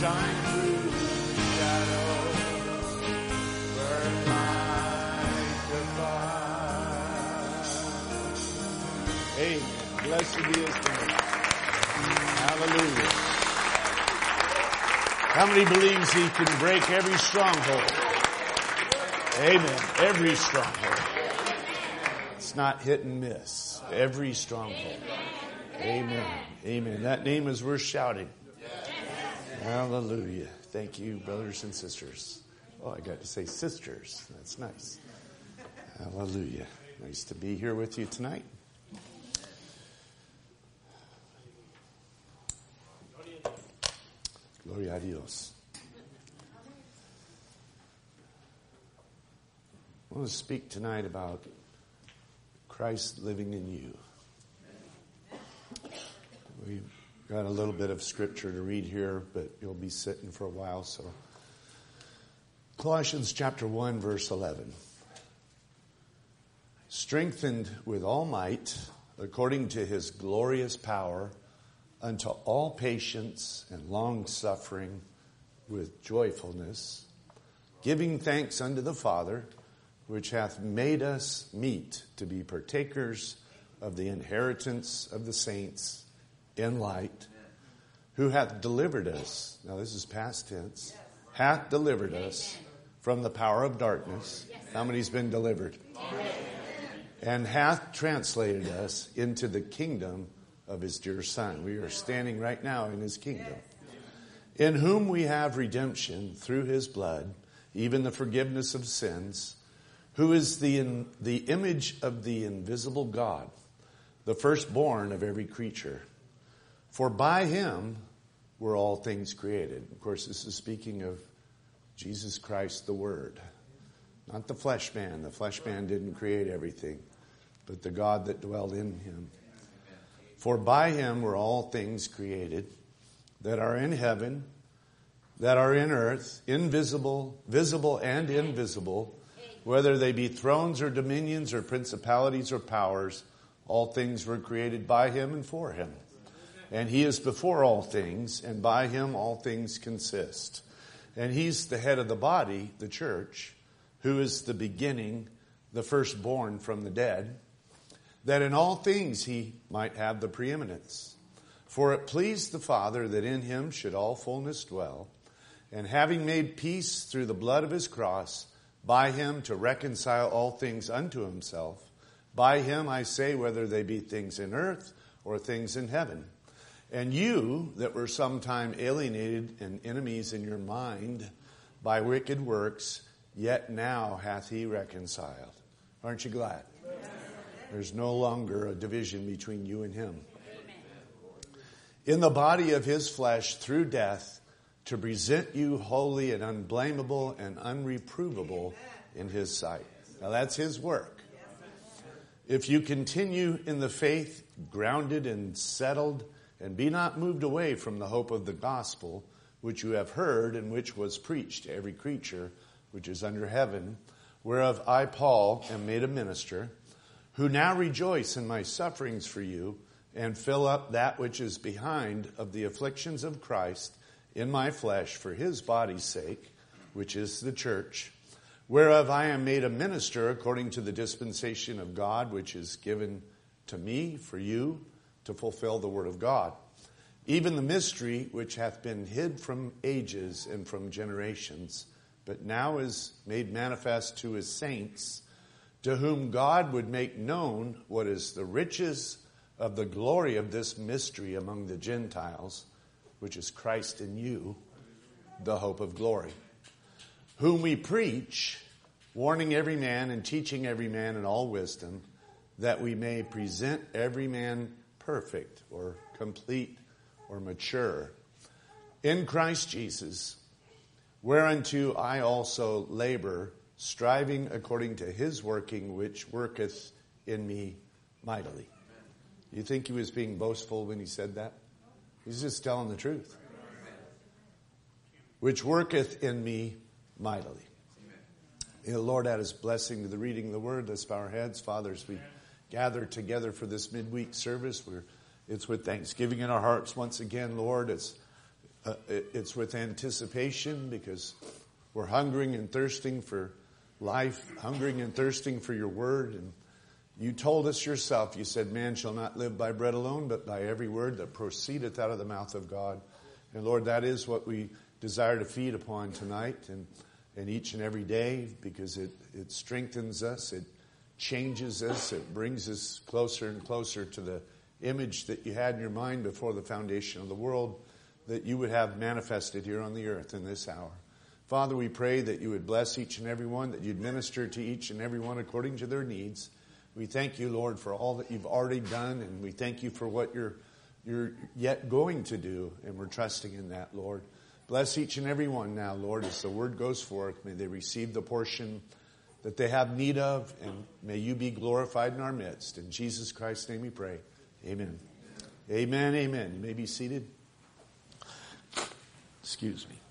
shine through the shadows, burn like a fire. Amen. Blessed be His name. Hallelujah. How many believes He can break every stronghold? Amen. Every stronghold. It's not hit and miss. Every stronghold. Amen. Amen. That name is worth shouting. Hallelujah. Thank you, brothers and sisters. Oh, I got to say sisters. That's nice. Hallelujah. Nice to be here with you tonight. Gloria a Dios. I want to speak tonight about Christ living in you. We've got a little bit of scripture to read here, but you'll be sitting for a while. So, Colossians chapter 1, verse 11. Strengthened with all might, according to His glorious power, unto all patience and long suffering with joyfulness, giving thanks unto the Father, which hath made us meet to be partakers of the inheritance of the saints in light, who hath delivered us, now this is past tense, hath delivered us from the power of darkness. How many's been delivered? And hath translated us into the kingdom of His dear Son. We are standing right now in His kingdom, in whom we have redemption through His blood, even the forgiveness of sins, who is the image of the invisible God, the firstborn of every creature. For by Him were all things created. Of course, this is speaking of Jesus Christ, the Word. Not the flesh man. The flesh man didn't create everything, but the God that dwelled in Him. For by Him were all things created, that are in heaven, that are in earth, invisible, visible and invisible, whether they be thrones or dominions or principalities or powers, all things were created by Him and for Him. And He is before all things, and by Him all things consist. And He's the head of the body, the church, who is the beginning, the firstborn from the dead, that in all things He might have the preeminence. For it pleased the Father that in Him should all fullness dwell, and having made peace through the blood of His cross, by Him to reconcile all things unto Himself. By Him, I say, whether they be things in earth or things in heaven. And you that were sometime alienated and enemies in your mind by wicked works, yet now hath He reconciled. Aren't you glad? There's no longer a division between you and Him. In the body of His flesh through death, to present you holy and unblameable and unreprovable in His sight. Now that's His work. If you continue in the faith, grounded and settled, and be not moved away from the hope of the gospel, which you have heard and which was preached to every creature which is under heaven, whereof I, Paul, am made a minister, who now rejoice in my sufferings for you, and fill up that which is behind of the afflictions of Christ in my flesh for His body's sake, which is the church, whereof I am made a minister according to the dispensation of God, which is given to me for you to fulfill the word of God, even the mystery which hath been hid from ages and from generations, but now is made manifest to His saints, to whom God would make known what is the riches of the glory of this mystery among the Gentiles, which is Christ in you, the hope of glory, whom we preach, warning every man and teaching every man in all wisdom, that we may present every man perfect or complete or mature in Christ Jesus, whereunto I also labor, striving according to His working, which worketh in me mightily. You think he was being boastful when he said that? He's just telling the truth. Which worketh in me mightily. May the Lord add His blessing to the reading of the word. Let's bow our heads. Father, as we gather together for this midweek service, it's with thanksgiving in our hearts once again, Lord. It's It's with anticipation because we're hungering and thirsting for life, hungering and thirsting for your word. And you told us yourself, you said, man shall not live by bread alone, but by every word that proceedeth out of the mouth of God. And Lord, that is what we desire to feed upon tonight and each and every day, because it strengthens us, it changes us, it brings us closer and closer to the image that you had in your mind before the foundation of the world, that you would have manifested here on the earth in this hour. Father, we pray that you would bless each and every one, that you'd minister to each and every one according to their needs. We thank you, Lord, for all that you've already done, and we thank you for what you're yet going to do, and we're trusting in that, Lord. Bless each and every one now, Lord, as the word goes forth. May they receive the portion that they have need of, and may you be glorified in our midst. In Jesus Christ's name we pray. Amen. Amen, amen. You may be seated. Excuse me.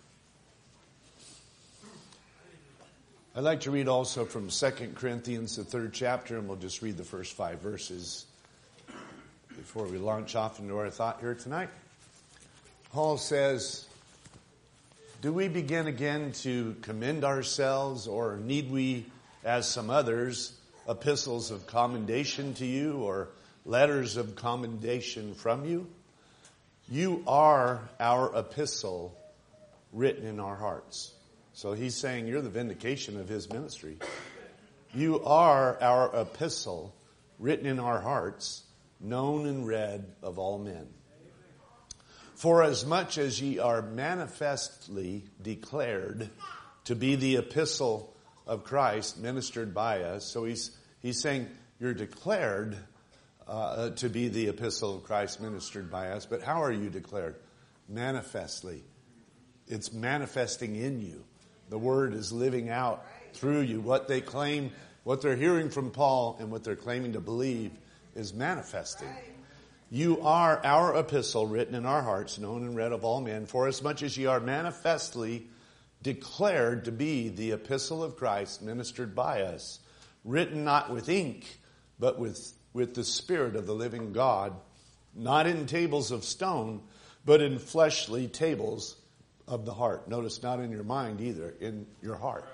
I'd like to read also from 2 Corinthians, the 3rd chapter, and we'll just read the first 5 verses before we launch off into our thought here tonight. Paul says, do we begin again to commend ourselves, or need we, as some others, epistles of commendation to you, or letters of commendation from you? You are our epistle written in our hearts. So he's saying you're the vindication of his ministry. You are our epistle written in our hearts, known and read of all men. For as much as ye are manifestly declared to be the epistle of Christ ministered by us. So he's saying you're declared to be the epistle of Christ ministered by us. But how are you declared? Manifestly. It's manifesting in you. The word is living out through you. What they claim, what they're hearing from Paul and what they're claiming to believe is manifesting. You are our epistle written in our hearts, known and read of all men. For as much as ye are manifestly declared to be the epistle of Christ ministered by us, written not with ink, but with the Spirit of the living God, not in tables of stone, but in fleshly tables of the heart. Notice, not in your mind either, in your heart.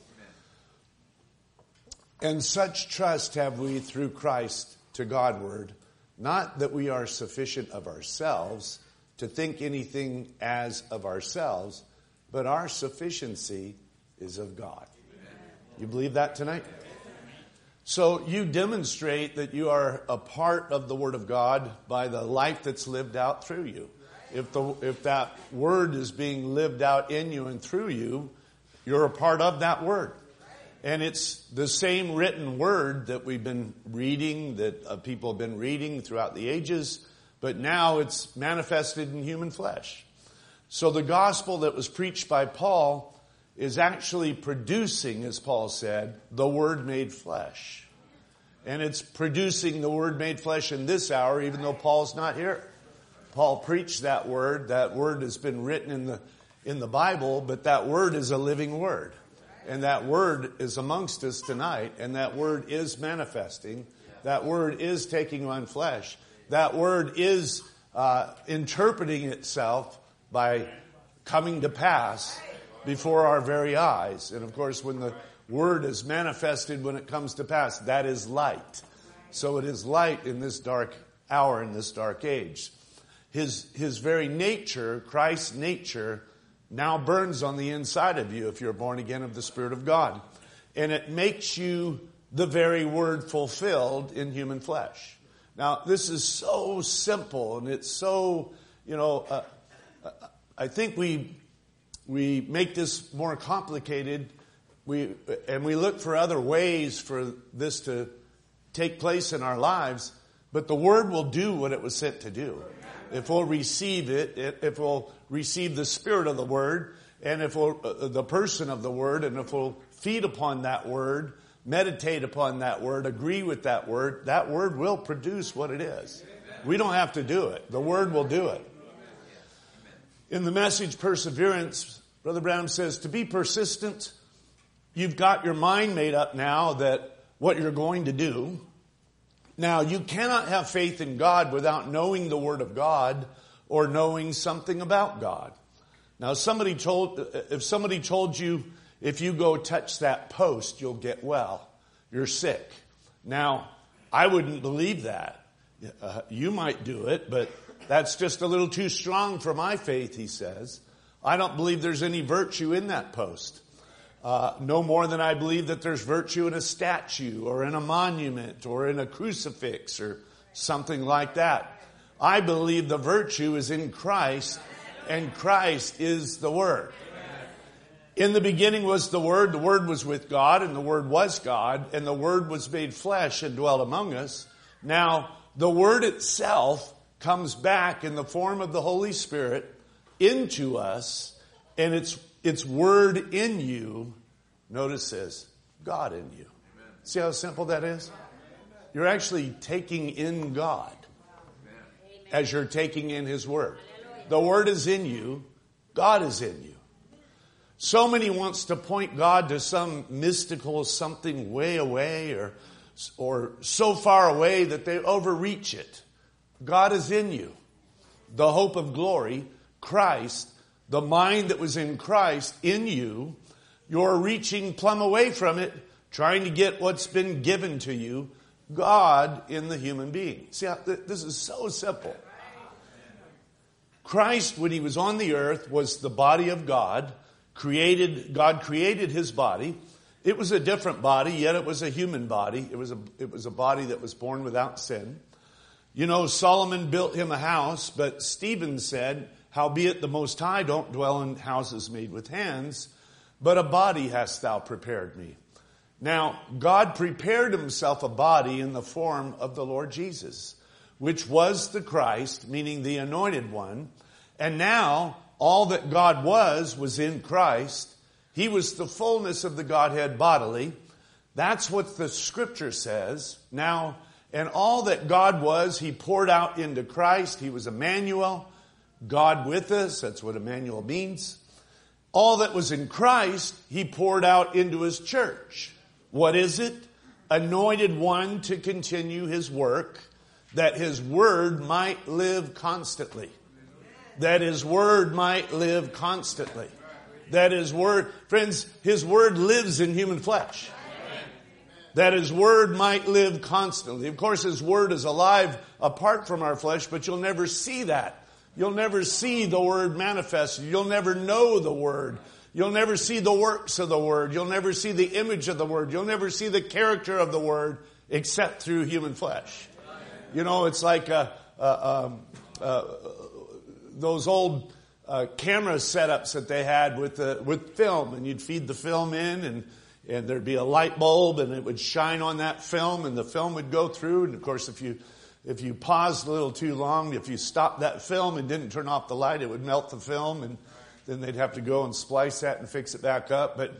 And such trust have we through Christ to Godward, not that we are sufficient of ourselves to think anything as of ourselves, but our sufficiency is of God. You believe that tonight? So you demonstrate that you are a part of the Word of God by the life that's lived out through you. If that Word is being lived out in you and through you, you're a part of that Word. And it's the same written Word that we've been reading, that people have been reading throughout the ages, but now it's manifested in human flesh. So the gospel that was preached by Paul is actually producing, as Paul said, the Word made flesh. And it's producing the Word made flesh in this hour, even though Paul's not here. Paul preached that Word. That Word has been written in the Bible, but that Word is a living Word. And that Word is amongst us tonight, and that Word is manifesting. That Word is taking on flesh. That Word is interpreting itself by coming to pass before our very eyes. And of course, when the Word is manifested, when it comes to pass, that is light. So it is light in this dark hour, in this dark age. His very nature, Christ's nature, now burns on the inside of you if you're born again of the Spirit of God. And it makes you the very Word fulfilled in human flesh. Now, this is so simple, and it's so, I think we make this more complicated. We look for other ways for this to take place in our lives, but the Word will do what it was sent to do. If we'll receive it, if we'll receive the Spirit of the Word, and if we'll, the person of the Word, and if we'll feed upon that Word, meditate upon that Word, agree with that Word will produce what it is. We don't have to do it. The Word will do it. In the message Perseverance, Brother Branham says, to be persistent, you've got your mind made up now that what you're going to do. Now, you cannot have faith in God without knowing the Word of God or knowing something about God. Now, if somebody told you, if you go touch that post, you'll get well, you're sick. Now, I wouldn't believe that. You might do it, but that's just a little too strong for my faith, he says. I don't believe there's any virtue in that post. No more than I believe that there's virtue in a statue or in a monument or in a crucifix or something like that. I believe the virtue is in Christ, and Christ is the Word. In the beginning was the Word was with God, and the Word was God, and the Word was made flesh and dwelt among us. Now, the Word itself comes back in the form of the Holy Spirit into us, and it's Word in you. Notice this, God in you. See how simple that is? You're actually taking in God as you're taking in His Word. The Word is in you. God is in you. So many wants to point God to some mystical something way away or so far away that they overreach it. God is in you. The hope of glory, Christ, the mind that was in Christ in you. You're reaching plumb away from it, trying to get what's been given to you. God in the human being. See, this is so simple. Christ, when He was on the earth, was the body of God. God created His body. It was a different body, yet it was a human body. It was a body that was born without sin. You know, Solomon built him a house, but Stephen said, howbeit the Most High don't dwell in houses made with hands, but a body hast thou prepared me. Now, God prepared Himself a body in the form of the Lord Jesus, which was the Christ, meaning the anointed one. And now, all that God was in Christ. He was the fullness of the Godhead bodily. That's what the Scripture says. Now, and all that God was, He poured out into Christ. He was Emmanuel, God with us. That's what Emmanuel means. All that was in Christ, He poured out into His church. What is it? Anointed one to continue His work, that His Word might live constantly. That His Word might live constantly. That His Word, friends, His Word lives in human flesh. That His Word might live constantly. Of course, His Word is alive apart from our flesh, but you'll never see that. You'll never see the Word manifested. You'll never know the Word. You'll never see the works of the Word. You'll never see the image of the Word. You'll never see the character of the Word except through human flesh. You know, it's like those old camera setups that they had with film, and you'd feed the film in, and there'd be a light bulb, and it would shine on that film, and the film would go through. And of course, if you paused a little too long, if you stopped that film and didn't turn off the light, it would melt the film, and then they'd have to go and splice that and fix it back up. But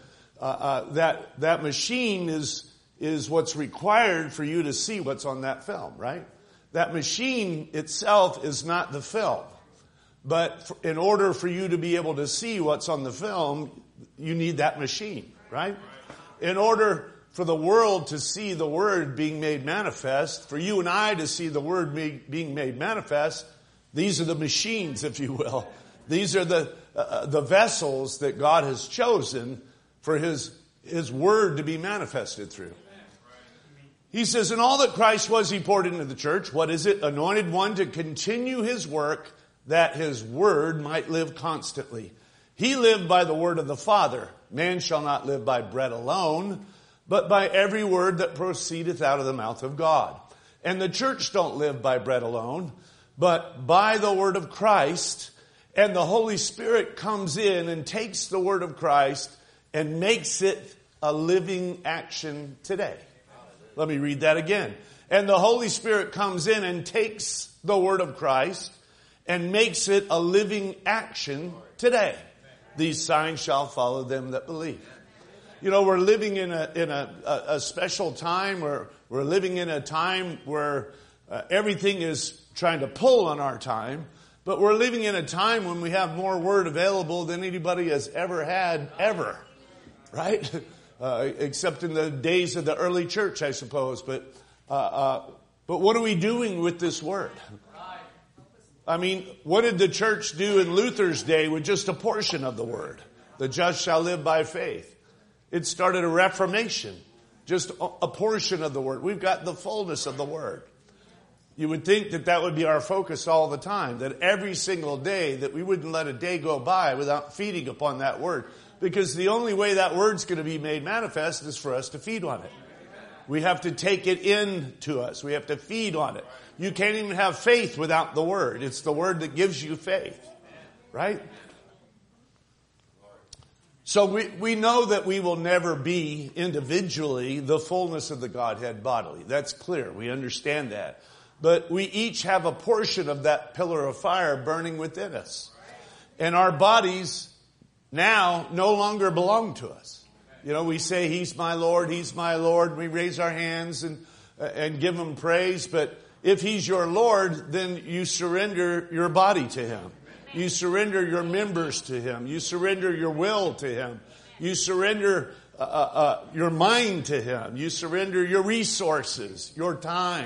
that machine is what's required for you to see what's on that film, right? That machine itself is not the film. But in order for you to be able to see what's on the film, you need that machine, right? In order for the world to see the Word being made manifest, for you and I to see the Word being made manifest, these are the machines, if you will. These are the vessels that God has chosen for His Word to be manifested through. He says, and all that Christ was, He poured into the church. What is it? Anointed one to continue His work, that His Word might live constantly. He lived by the word of the Father. Man shall not live by bread alone, but by every word that proceedeth out of the mouth of God. And the church don't live by bread alone, but by the word of Christ. And the Holy Spirit comes in and takes the word of Christ and makes it a living action today. Let me read that again. And the Holy Spirit comes in and takes the word of Christ and makes it a living action today. These signs shall follow them that believe. You know, we're living in a special time where we're living in a time where everything is trying to pull on our time. But we're living in a time when we have more word available than anybody has ever had, ever. Right? Except in the days of the early church, I suppose. But what are we doing with this word? I mean, what did the church do in Luther's day with just a portion of the word? The just shall live by faith. It started a reformation. Just a portion of the word. We've got the fullness of the word. You would think that that would be our focus all the time. That every single day, that we wouldn't let a day go by without feeding upon that word. Because the only way that word's going to be made manifest is for us to feed on it. We have to take it into us. We have to feed on it. You can't even have faith without the word. It's the word that gives you faith. Right? So we know that we will never be individually the fullness of the Godhead bodily. That's clear. We understand that. But we each have a portion of that pillar of fire burning within us. And our bodies now no longer belong to us. You know, we say, He's my Lord, He's my Lord. We raise our hands and give Him praise. But if He's your Lord, then you surrender your body to Him. You surrender your members to Him. You surrender your will to Him. You surrender your mind to Him. You surrender your resources, your time.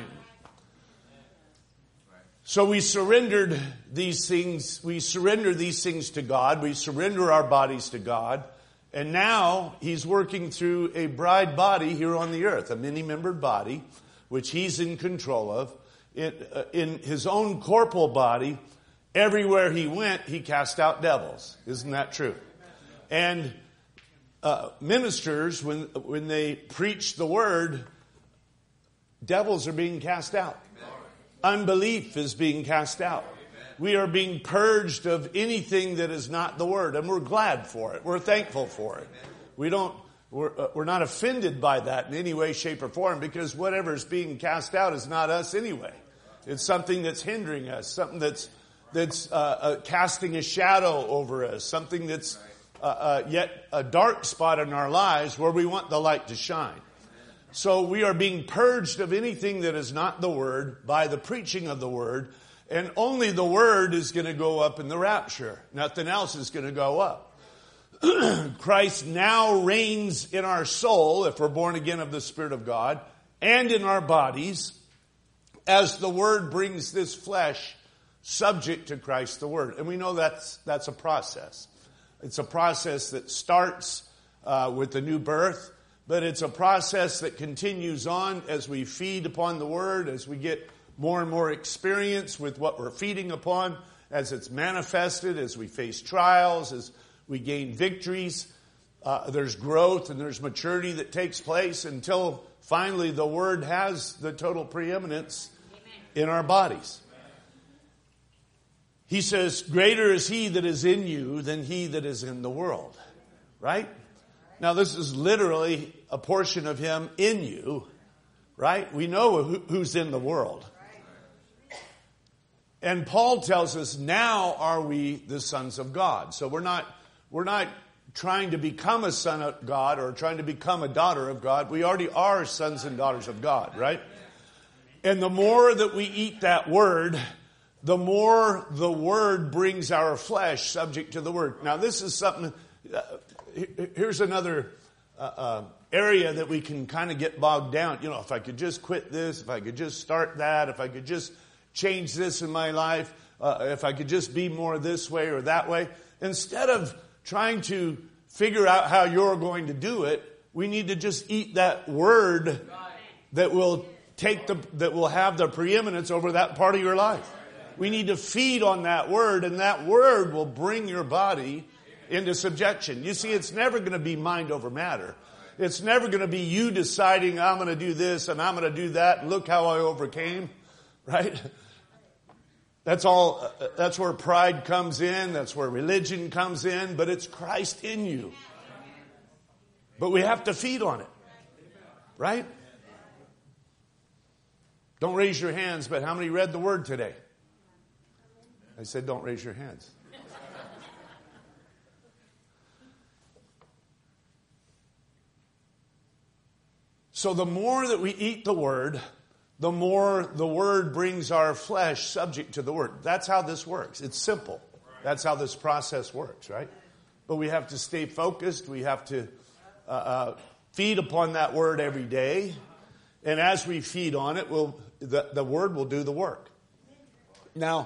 So we surrendered these things. We surrender these things to God. We surrender our bodies to God. And now He's working through a bride body here on the earth, a many-membered body, which He's in control of. In His own corporal body, everywhere He went, He cast out devils. Isn't that true? And ministers, when they preach the word, devils are being cast out. Unbelief is being cast out. We are being purged of anything that is not the word, and we're glad for it. We're thankful for it. We're not offended by that in any way, shape, or form, because whatever is being cast out is not us anyway. It's something that's hindering us, something that's casting a shadow over us, something that's yet a dark spot in our lives where we want the light to shine. So we are being purged of anything that is not the word by the preaching of the word. And only the word is going to go up in the rapture. Nothing else is going to go up. Christ now reigns in our soul, if we're born again of the Spirit of God, and in our bodies, as the word brings this flesh subject to Christ the word. And we know that's a process. It's a process that starts with the new birth, but it's a process that continues on as we feed upon the word, as we get more and more experience with what we're feeding upon, as it's manifested, as we face trials, as we gain victories. There's growth and there's maturity that takes place until finally the word has the total preeminence in our bodies. He says, greater is He that is in you than he that is in the world. Right? Now this is literally a portion of Him in you. Right? We know who's in the world. And Paul tells us, now are we the sons of God. So we're not trying to become a son of God or trying to become a daughter of God. We already are sons and daughters of God, right? And the more that we eat that word, the more the word brings our flesh subject to the word. Now this is something, here's another area that we can kind of get bogged down. You know, if I could just quit this, if I could just start that, if I could just change this in my life, if I could just be more this way or that way. Instead of trying to figure out how you're going to do it, we need to just eat that word that will have the preeminence over that part of your life. We need to feed on that word, and that word will bring your body into subjection. You see, it's never going to be mind over matter. It's never going to be you deciding, I'm going to do this and I'm going to do that, and look how I overcame. Right? That's where pride comes in. That's where religion comes in. But it's Christ in you. But we have to feed on it. Right? Don't raise your hands, but how many read the word today? I said don't raise your hands. So the more that we eat the word, the more the word brings our flesh subject to the word. That's how this works. It's simple. That's how this process works, right? But we have to stay focused. We have to feed upon that word every day. And as we feed on it, the word will do the work. Now,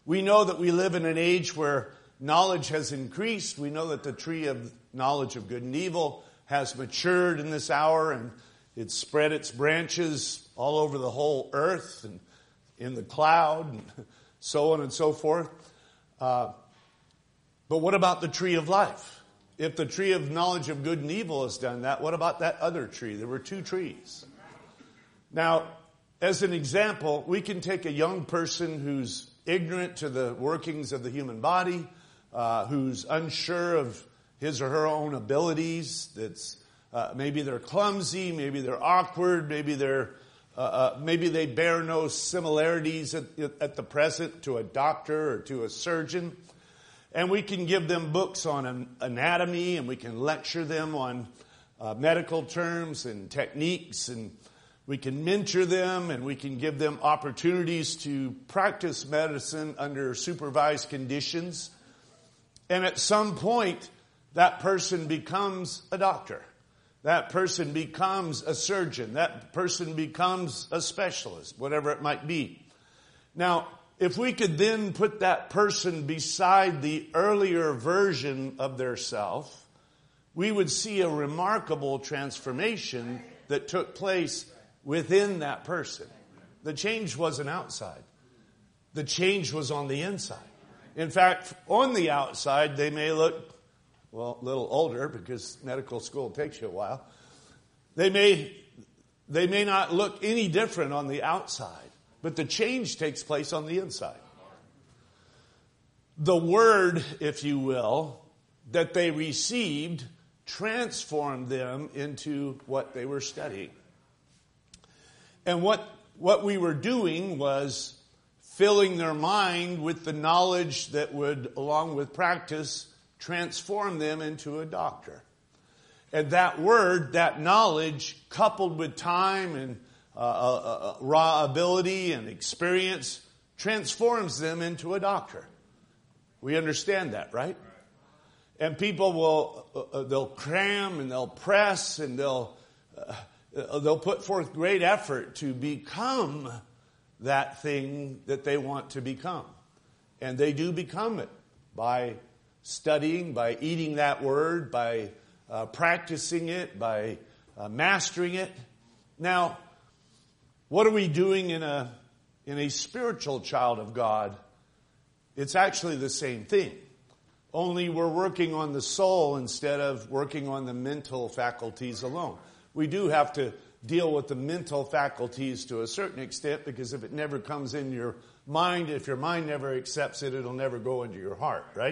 We know that we live in an age where knowledge has increased. We know that the tree of knowledge of good and evil has matured in this hour, and it's spread its branches all over the whole earth and in the cloud and so on and so forth. But what about the tree of life? If the tree of knowledge of good and evil has done that, what about that other tree? There were two trees. Now, as an example, we can take a young person who's ignorant to the workings of the human body, who's unsure of his or her own abilities. That's maybe they're clumsy, maybe they're awkward, maybe they bear no similarities at the present to a doctor or to a surgeon. And we can give them books on anatomy, and we can lecture them on medical terms and techniques, and we can mentor them, and we can give them opportunities to practice medicine under supervised conditions. And at some point, that person becomes a doctor. That person becomes a surgeon. That person becomes a specialist, whatever it might be. Now, if we could then put that person beside the earlier version of their self, we would see a remarkable transformation that took place within that person. The change wasn't outside. The change was on the inside. In fact, on the outside, they may look, well, a little older because medical school takes you a while. They may not look any different on the outside, but the change takes place on the inside. The word, if you will, that they received transformed them into what they were studying. And what we were doing was filling their mind with the knowledge that would, along with practice, transform them into a doctor. And that word, that knowledge, coupled with time and raw ability and experience, transforms them into a doctor. We understand that, right? And people they'll cram and they'll press and they'll put forth great effort to become that thing that they want to become. And they do become it by studying, by eating that word, by practicing it, by mastering it. Now, what are we doing in a spiritual child of God? It's actually the same thing. Only we're working on the soul instead of working on the mental faculties alone. We do have to deal with the mental faculties to a certain extent, because if it never comes in your mind, if your mind never accepts it, it'll never go into your heart, right?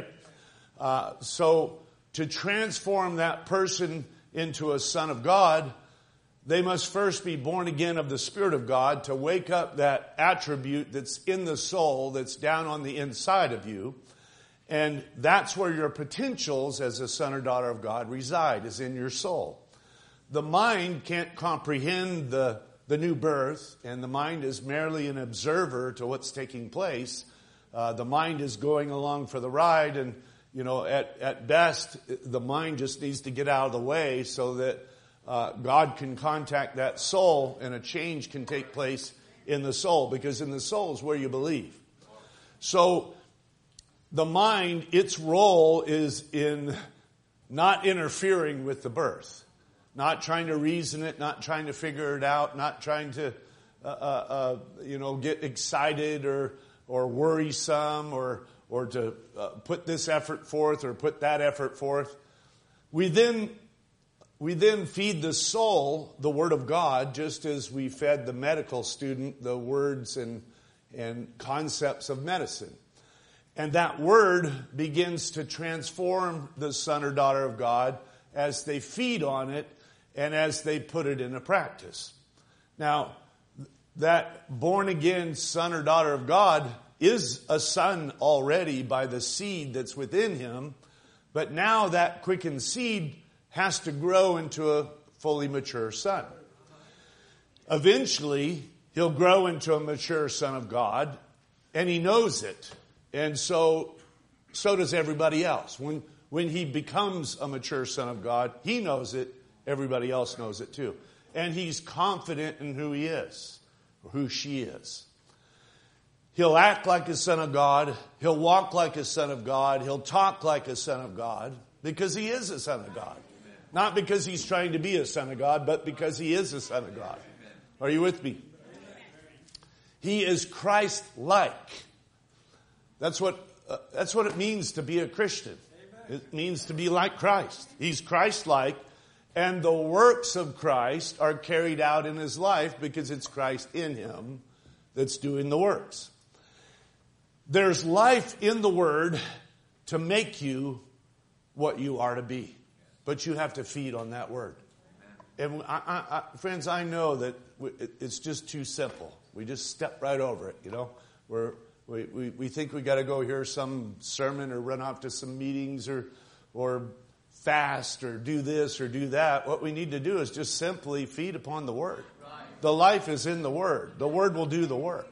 So to transform that person into a son of God, they must first be born again of the Spirit of God to wake up that attribute that's in the soul, that's down on the inside of you. And that's where your potentials as a son or daughter of God reside, is in your soul. The mind can't comprehend the new birth, and the mind is merely an observer to what's taking place. The mind is going along for the ride, and at best, the mind just needs to get out of the way so that God can contact that soul and a change can take place in the soul, because in the soul is where you believe. So the mind, its role is in not interfering with the birth, not trying to reason it, not trying to figure it out, not trying to get excited or worrisome or to put this effort forth or put that effort forth. We then feed the soul the Word of God, just as we fed the medical student the words and concepts of medicine. And that Word begins to transform the son or daughter of God as they feed on it and as they put it into practice. Now, that born-again son or daughter of God is a son already by the seed that's within him, but now that quickened seed has to grow into a fully mature son. Eventually, he'll grow into a mature son of God, and he knows it. And so does everybody else. When he becomes a mature son of God, he knows it, everybody else knows it too. And he's confident in who he is, or who she is. He'll act like a son of God. He'll walk like a son of God. He'll talk like a son of God because he is a son of God. Not because he's trying to be a son of God, but because he is a son of God. Are you with me? He is Christ-like. That's what it means to be a Christian. It means to be like Christ. He's Christ-like, and the works of Christ are carried out in his life because it's Christ in him that's doing the works. There's life in the Word to make you what you are to be. But you have to feed on that Word. And friends, I know that it's just too simple. We just step right over it, you know. We think we got to go hear some sermon or run off to some meetings or fast or do this or do that. What we need to do is just simply feed upon the Word. The life is in the Word. The Word will do the work.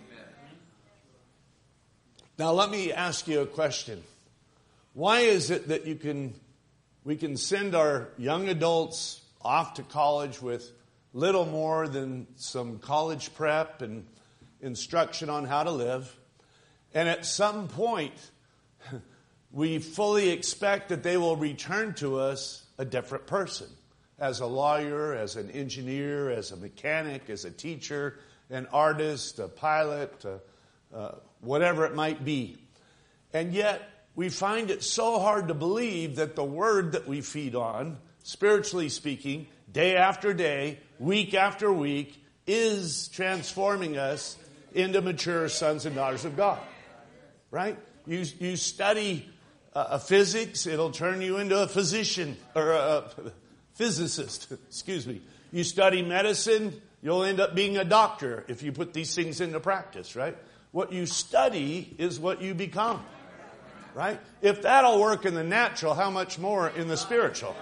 Now let me ask you a question. Why is it that we can send our young adults off to college with little more than some college prep and instruction on how to live, and at some point we fully expect that they will return to us a different person, as a lawyer, as an engineer, as a mechanic, as a teacher, an artist, a pilot, whatever it might be. And yet we find it so hard to believe that the Word that we feed on, spiritually speaking, day after day, week after week, is transforming us into mature sons and daughters of God. Right? You study physics, it'll turn you into a physician, or a physicist, excuse me. You study medicine, you'll end up being a doctor if you put these things into practice, right? What you study is what you become. Right? If that'll work in the natural, how much more in the spiritual?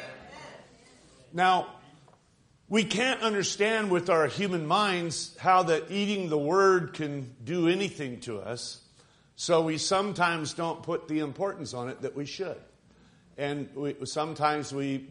Now, we can't understand with our human minds how that eating the Word can do anything to us. So we sometimes don't put the importance on it that we should. And sometimes we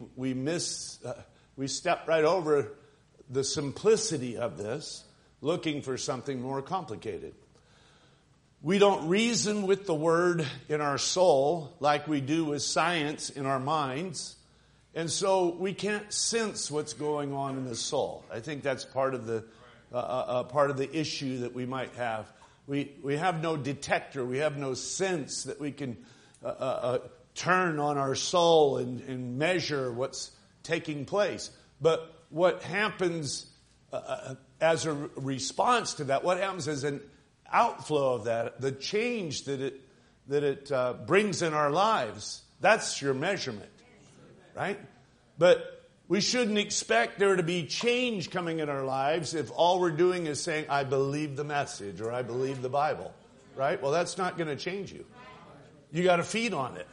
step right over the simplicity of this, looking for something more complicated. We don't reason with the Word in our soul like we do with science in our minds. And so we can't sense what's going on in the soul. I think that's part of the issue that we might have. We have no detector. We have no sense that we can turn on our soul and measure what's taking place. But what happens as a response to that, what happens is an outflow of that, the change that it brings in our lives, that's your measurement, right? But we shouldn't expect there to be change coming in our lives if all we're doing is saying, I believe the message or I believe the Bible, right? Well, that's not going to change you. You got to feed on it.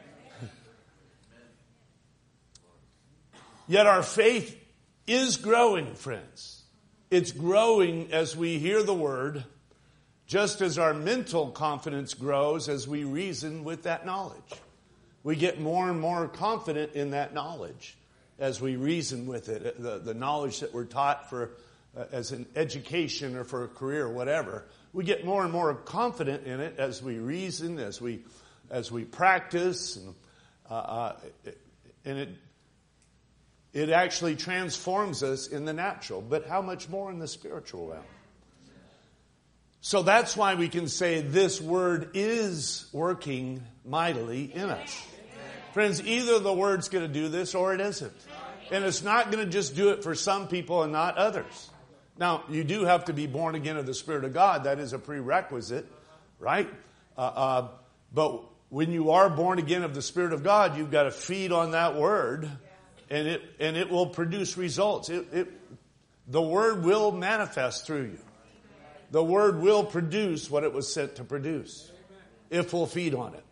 Yet our faith is growing, friends. It's growing as we hear the Word, just as our mental confidence grows as we reason with that knowledge. We get more and more confident in that knowledge as we reason with it. The knowledge that we're taught for as an education or for a career or whatever. We get more and more confident in it as we reason, as we practice, and it actually transforms us in the natural. But how much more in the spiritual realm? So that's why we can say this Word is working mightily in us. Friends, either the Word's going to do this or it isn't. And it's not going to just do it for some people and not others. Now, you do have to be born again of the Spirit of God. That is a prerequisite, right? But when you are born again of the Spirit of God, you've got to feed on that Word, and it will produce results. The Word will manifest through you. The Word will produce what it was sent to produce if we'll feed on it.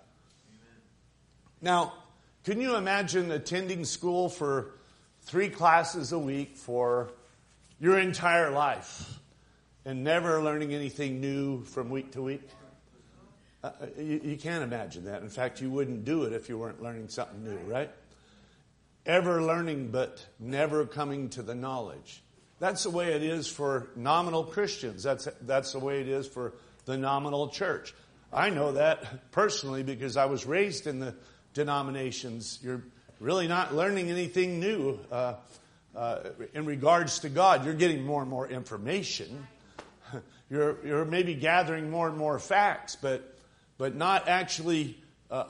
Now, can you imagine attending school for 3 classes a week for your entire life and never learning anything new from week to week? You can't imagine that. In fact, you wouldn't do it if you weren't learning something new, right? Ever learning but never coming to the knowledge. That's the way it is for nominal Christians. That's the way it is for the nominal church. I know that personally because I was raised in the denominations. You're really not learning anything new in regards to God. You're getting more and more information. You're maybe gathering more and more facts, but not actually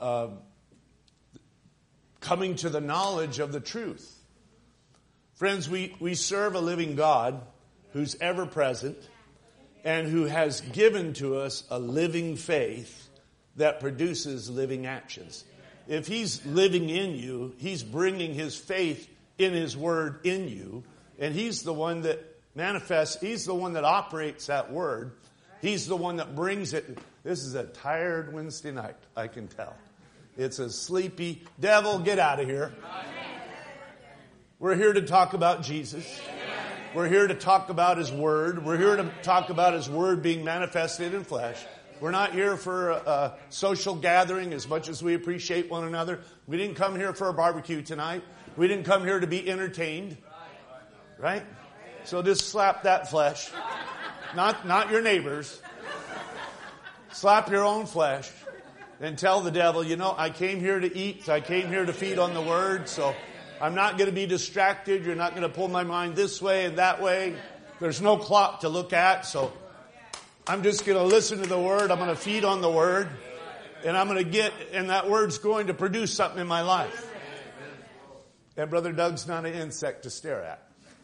coming to the knowledge of the truth. Friends, we serve a living God who's ever present and who has given to us a living faith that produces living actions. If He's living in you, He's bringing His faith in His Word in you, and He's the one that manifests, He's the one that operates that Word. He's the one that brings it. This is a tired Wednesday night, I can tell. It's a sleepy, devil, get out of here. We're here to talk about Jesus. We're here to talk about His Word. We're here to talk about His Word being manifested in flesh. We're not here for a social gathering as much as we appreciate one another. We didn't come here for a barbecue tonight. We didn't come here to be entertained. Right? So just slap that flesh. Not your neighbors. Slap your own flesh and tell the devil, I came here to eat. I came here to feed on the Word. So I'm not going to be distracted. You're not going to pull my mind this way and that way. There's no clock to look at. So I'm just going to listen to the Word. I'm going to feed on the Word. And I'm going to and that Word's going to produce something in my life. And Brother Doug's not an insect to stare at.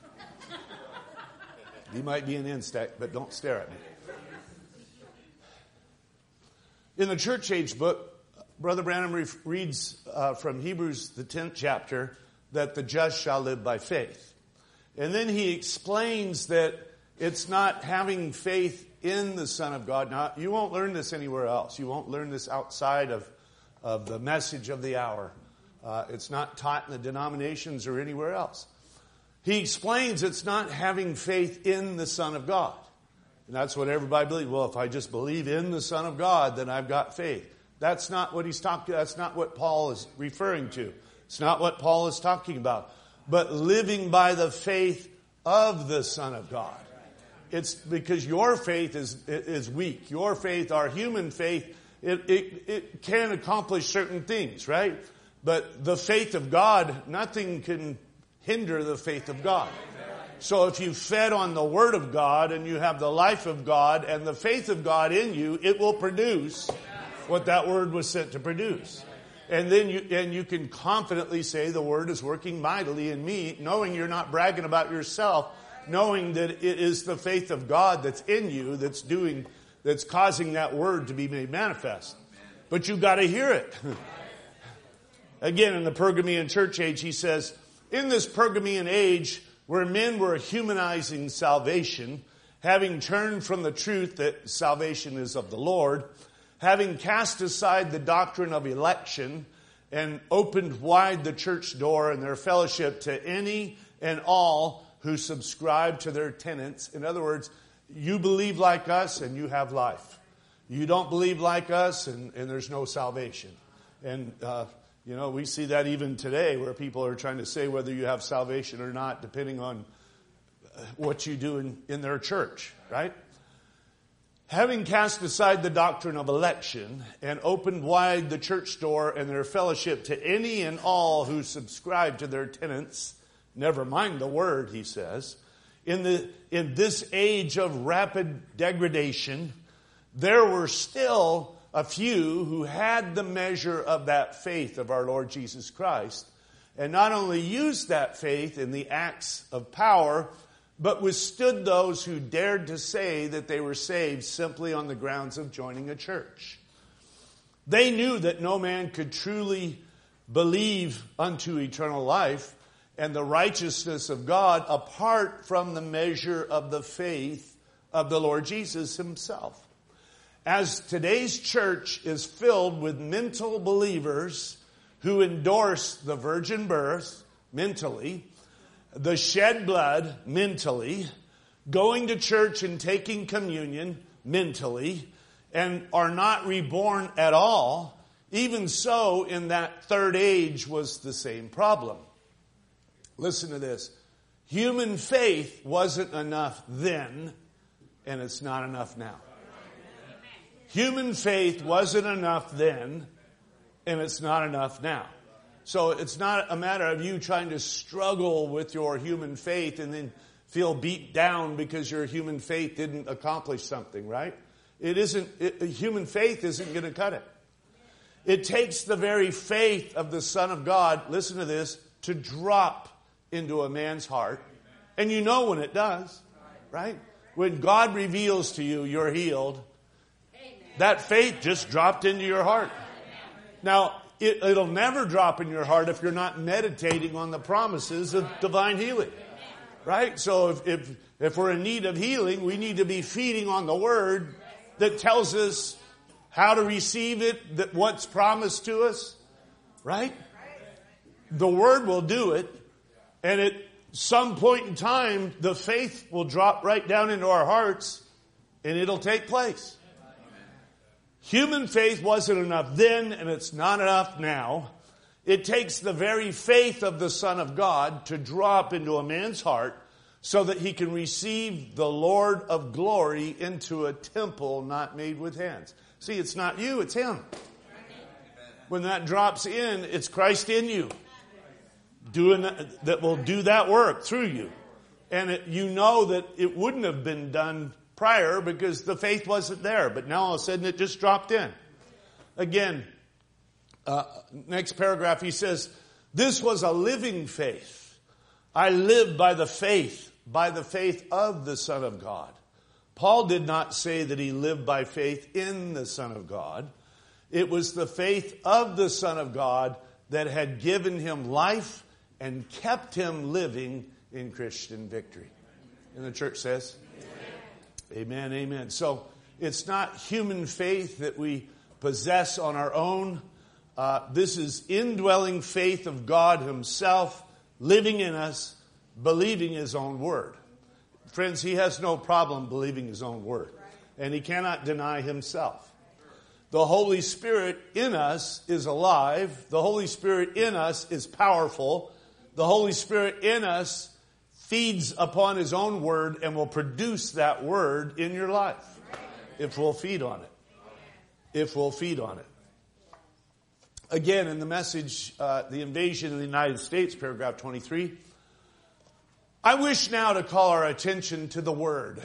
He might be an insect, but don't stare at me. In the church age book, Brother Branham reads from Hebrews, the 10th chapter, that the just shall live by faith. And then he explains that it's not having faith in the Son of God. Now, you won't learn this anywhere else. You won't learn this outside of the message of the hour. It's not taught in the denominations or anywhere else. He explains it's not having faith in the Son of God. And that's what everybody believes. Well, if I just believe in the Son of God, then I've got faith. That's not what he's talking. That's not what Paul is referring to. It's not what Paul is talking about. But living by the faith of the Son of God. It's because your faith is weak. Your faith, our human faith, it can accomplish certain things, right? But the faith of God, nothing can hinder the faith of God. So if you fed on the Word of God and you have the life of God and the faith of God in you, it will produce what that Word was sent to produce. And then you can confidently say the Word is working mightily in me, knowing you're not bragging about yourself, knowing that it is the faith of God that's in you that's causing that Word to be made manifest. But you've got to hear it. Again, in the Pergamean church age, he says, in this Pergamean age, where men were humanizing salvation, having turned from the truth that salvation is of the Lord, having cast aside the doctrine of election and opened wide the church door and their fellowship to any and all who subscribe to their tenets. In other words, you believe like us and you have life. You don't believe like us and there's no salvation. And, we see that even today where people are trying to say whether you have salvation or not depending on what you do in their church, right? Having cast aside the doctrine of election and opened wide the church door and their fellowship to any and all who subscribe to their tenets, never mind the Word, he says, in this age of rapid degradation, there were still a few who had the measure of that faith of our Lord Jesus Christ, and not only used that faith in the acts of power, but withstood those who dared to say that they were saved simply on the grounds of joining a church. They knew that no man could truly believe unto eternal life and the righteousness of God apart from the measure of the faith of the Lord Jesus himself. As today's church is filled with mental believers who endorse the virgin birth mentally, the shed blood mentally, going to church and taking communion mentally, and are not reborn at all, even so in that third age was the same problem. Listen to this. Human faith wasn't enough then, and it's not enough now. Human faith wasn't enough then, and it's not enough now. So it's not a matter of you trying to struggle with your human faith and then feel beat down because your human faith didn't accomplish something, right? Human faith isn't going to cut it. It takes the very faith of the Son of God, listen to this, to drop into a man's heart. And you know when it does, right? When God reveals to you you're healed, that faith just dropped into your heart. Now, it'll never drop in your heart if you're not meditating on the promises of divine healing. Right? So if we're in need of healing, we need to be feeding on the Word that tells us how to receive it, that what's promised to us. Right? The Word will do it. And at some point in time, the faith will drop right down into our hearts and it'll take place. Human faith wasn't enough then, and it's not enough now. It takes the very faith of the Son of God to drop into a man's heart so that he can receive the Lord of glory into a temple not made with hands. See, it's not you, it's Him. When that drops in, it's Christ in you that will do that work through you. And you know that it wouldn't have been done prior because the faith wasn't there. But now all of a sudden it just dropped in. Again, next paragraph he says, this was a living faith. I live by the faith of the Son of God. Paul did not say that he lived by faith in the Son of God. It was the faith of the Son of God that had given him life and kept him living in Christian victory. And the church says, amen, amen. So it's not human faith that we possess on our own. This is indwelling faith of God Himself, living in us, believing His own word. Friends, He has no problem believing His own word. And He cannot deny Himself. The Holy Spirit in us is alive. The Holy Spirit in us is powerful. The Holy Spirit in us feeds upon His own word and will produce that word in your life if we'll feed on it. If we'll feed on it. Again, in the message, The Invasion of the United States, paragraph 23, I wish now to call our attention to the Word.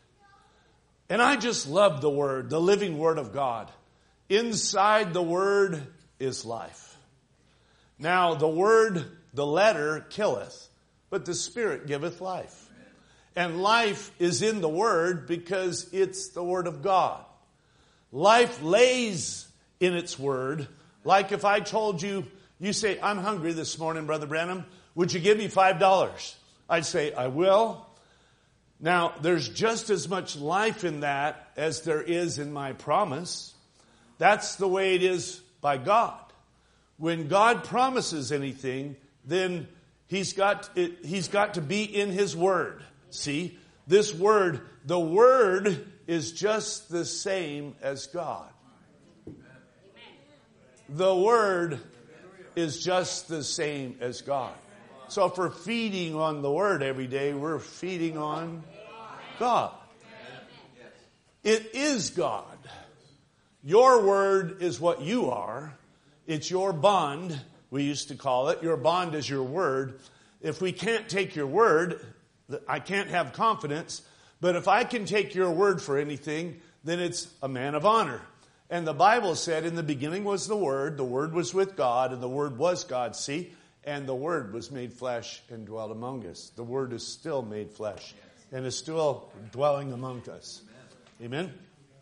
And I just love the Word, the living Word of God. Inside the Word is life. Now, the Word, the letter, killeth, but the Spirit giveth life. And life is in the Word because it's the Word of God. Life lays in its Word. Like if I told you, you say, I'm hungry this morning, Brother Branham. Would you give me $5? I'd say, I will. Now, there's just as much life in that as there is in my promise. That's the way it is by God. When God promises anything, then He's got to be in His Word. See, this Word, the Word is just the same as God. The Word is just the same as God. So if we're feeding on the Word every day, we're feeding on God. It is God. Your Word is what you are. It's your bond, we used to call it. Your bond is your Word. If we can't take your Word, I can't have confidence. But if I can take your word for anything, then it's a man of honor. And the Bible said, in the beginning was the Word was with God, and the Word was God, see? And the Word was made flesh and dwelt among us. The Word is still made flesh and is still dwelling among us. Amen?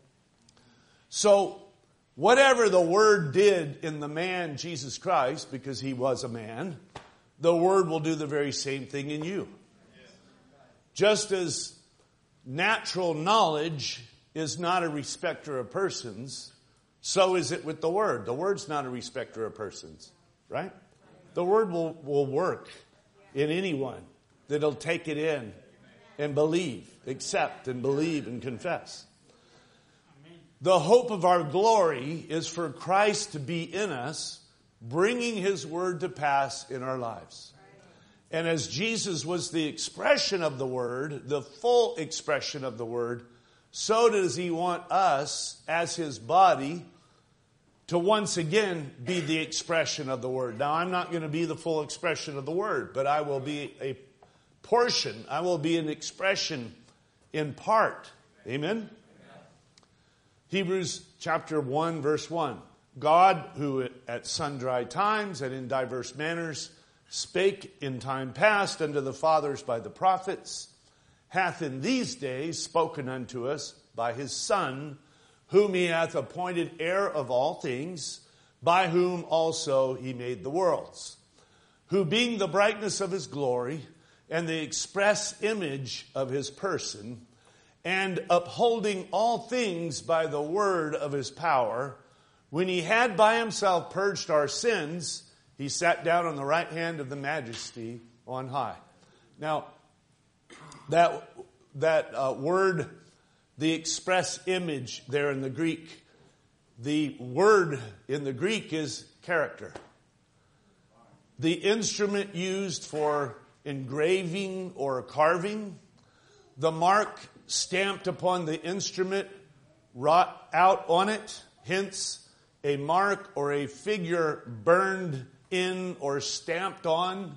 So, whatever the Word did in the man Jesus Christ, because He was a man, the Word will do the very same thing in you. Just as natural knowledge is not a respecter of persons, so is it with the Word. The Word's not a respecter of persons, right? The Word will work in anyone that'll take it in and believe, accept and believe and confess. The hope of our glory is for Christ to be in us, bringing His Word to pass in our lives. And as Jesus was the expression of the Word, the full expression of the Word, so does he want us as his body to once again be the expression of the Word. Now, I'm not going to be the full expression of the Word, but I will be a portion. I will be an expression in part. Amen? Hebrews chapter 1, verse 1. God, who at sundry times and in diverse manners spake in time past unto the fathers by the prophets, hath in these days spoken unto us by his Son, whom he hath appointed heir of all things, by whom also he made the worlds, who being the brightness of his glory and the express image of his person, and upholding all things by the word of his power, when he had by himself purged our sins, he sat down on the right hand of the majesty on high. Now, that word, the express image there in the Greek, the word in the Greek is character. The instrument used for engraving or carving, the mark stamped upon the instrument, wrought out on it, hence a mark or a figure burned in or stamped on,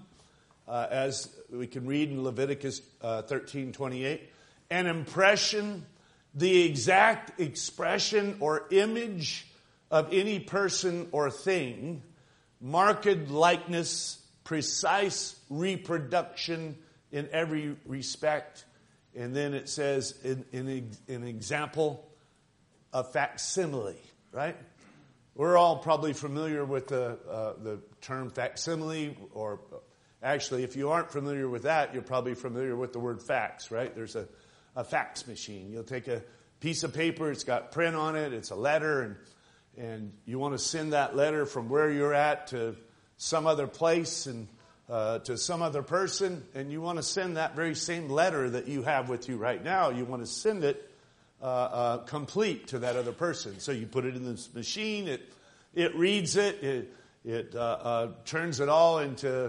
as we can read in Leviticus 13:28. An impression, the exact expression or image of any person or thing, marked likeness, precise reproduction in every respect. And then it says, in an example, a facsimile, right? We're all probably familiar with the term facsimile, or actually, if you aren't familiar with that, you're probably familiar with the word fax, right? There's a fax machine. You'll take a piece of paper, it's got print on it, it's a letter, and you want to send that letter from where you're at to some other place and to some other person, and you want to send that very same letter that you have with you right now, you want to send it complete to that other person. So you put it in this machine, it reads it, it turns it all into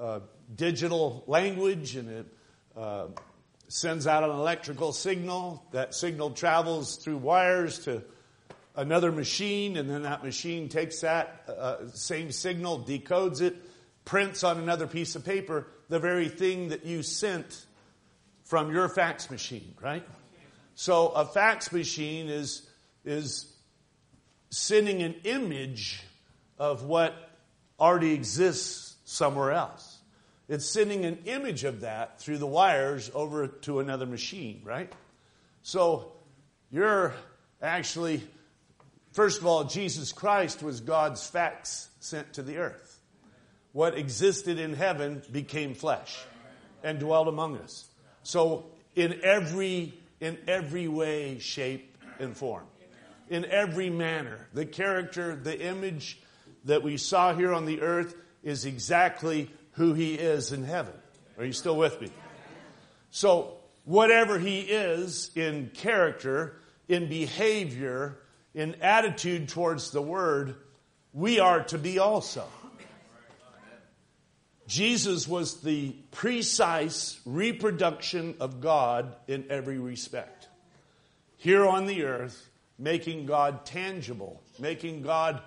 digital language, and it sends out an electrical signal. That signal travels through wires to another machine, and then that machine takes that same signal, decodes it, prints on another piece of paper the very thing that you sent from your fax machine, right? So a fax machine is sending an image of what already exists somewhere else. It's sending an image of that through the wires over to another machine, right? So you're actually, first of all, Jesus Christ was God's fax sent to the earth. What existed in heaven became flesh and dwelt among us. So in every way, shape, and form, in every manner, the character, the image that we saw here on the earth is exactly who he is in heaven. Are you still with me? So whatever he is in character, in behavior, in attitude towards the word, we are to be also. Jesus was the precise reproduction of God in every respect. Here on the earth, making God tangible, making God,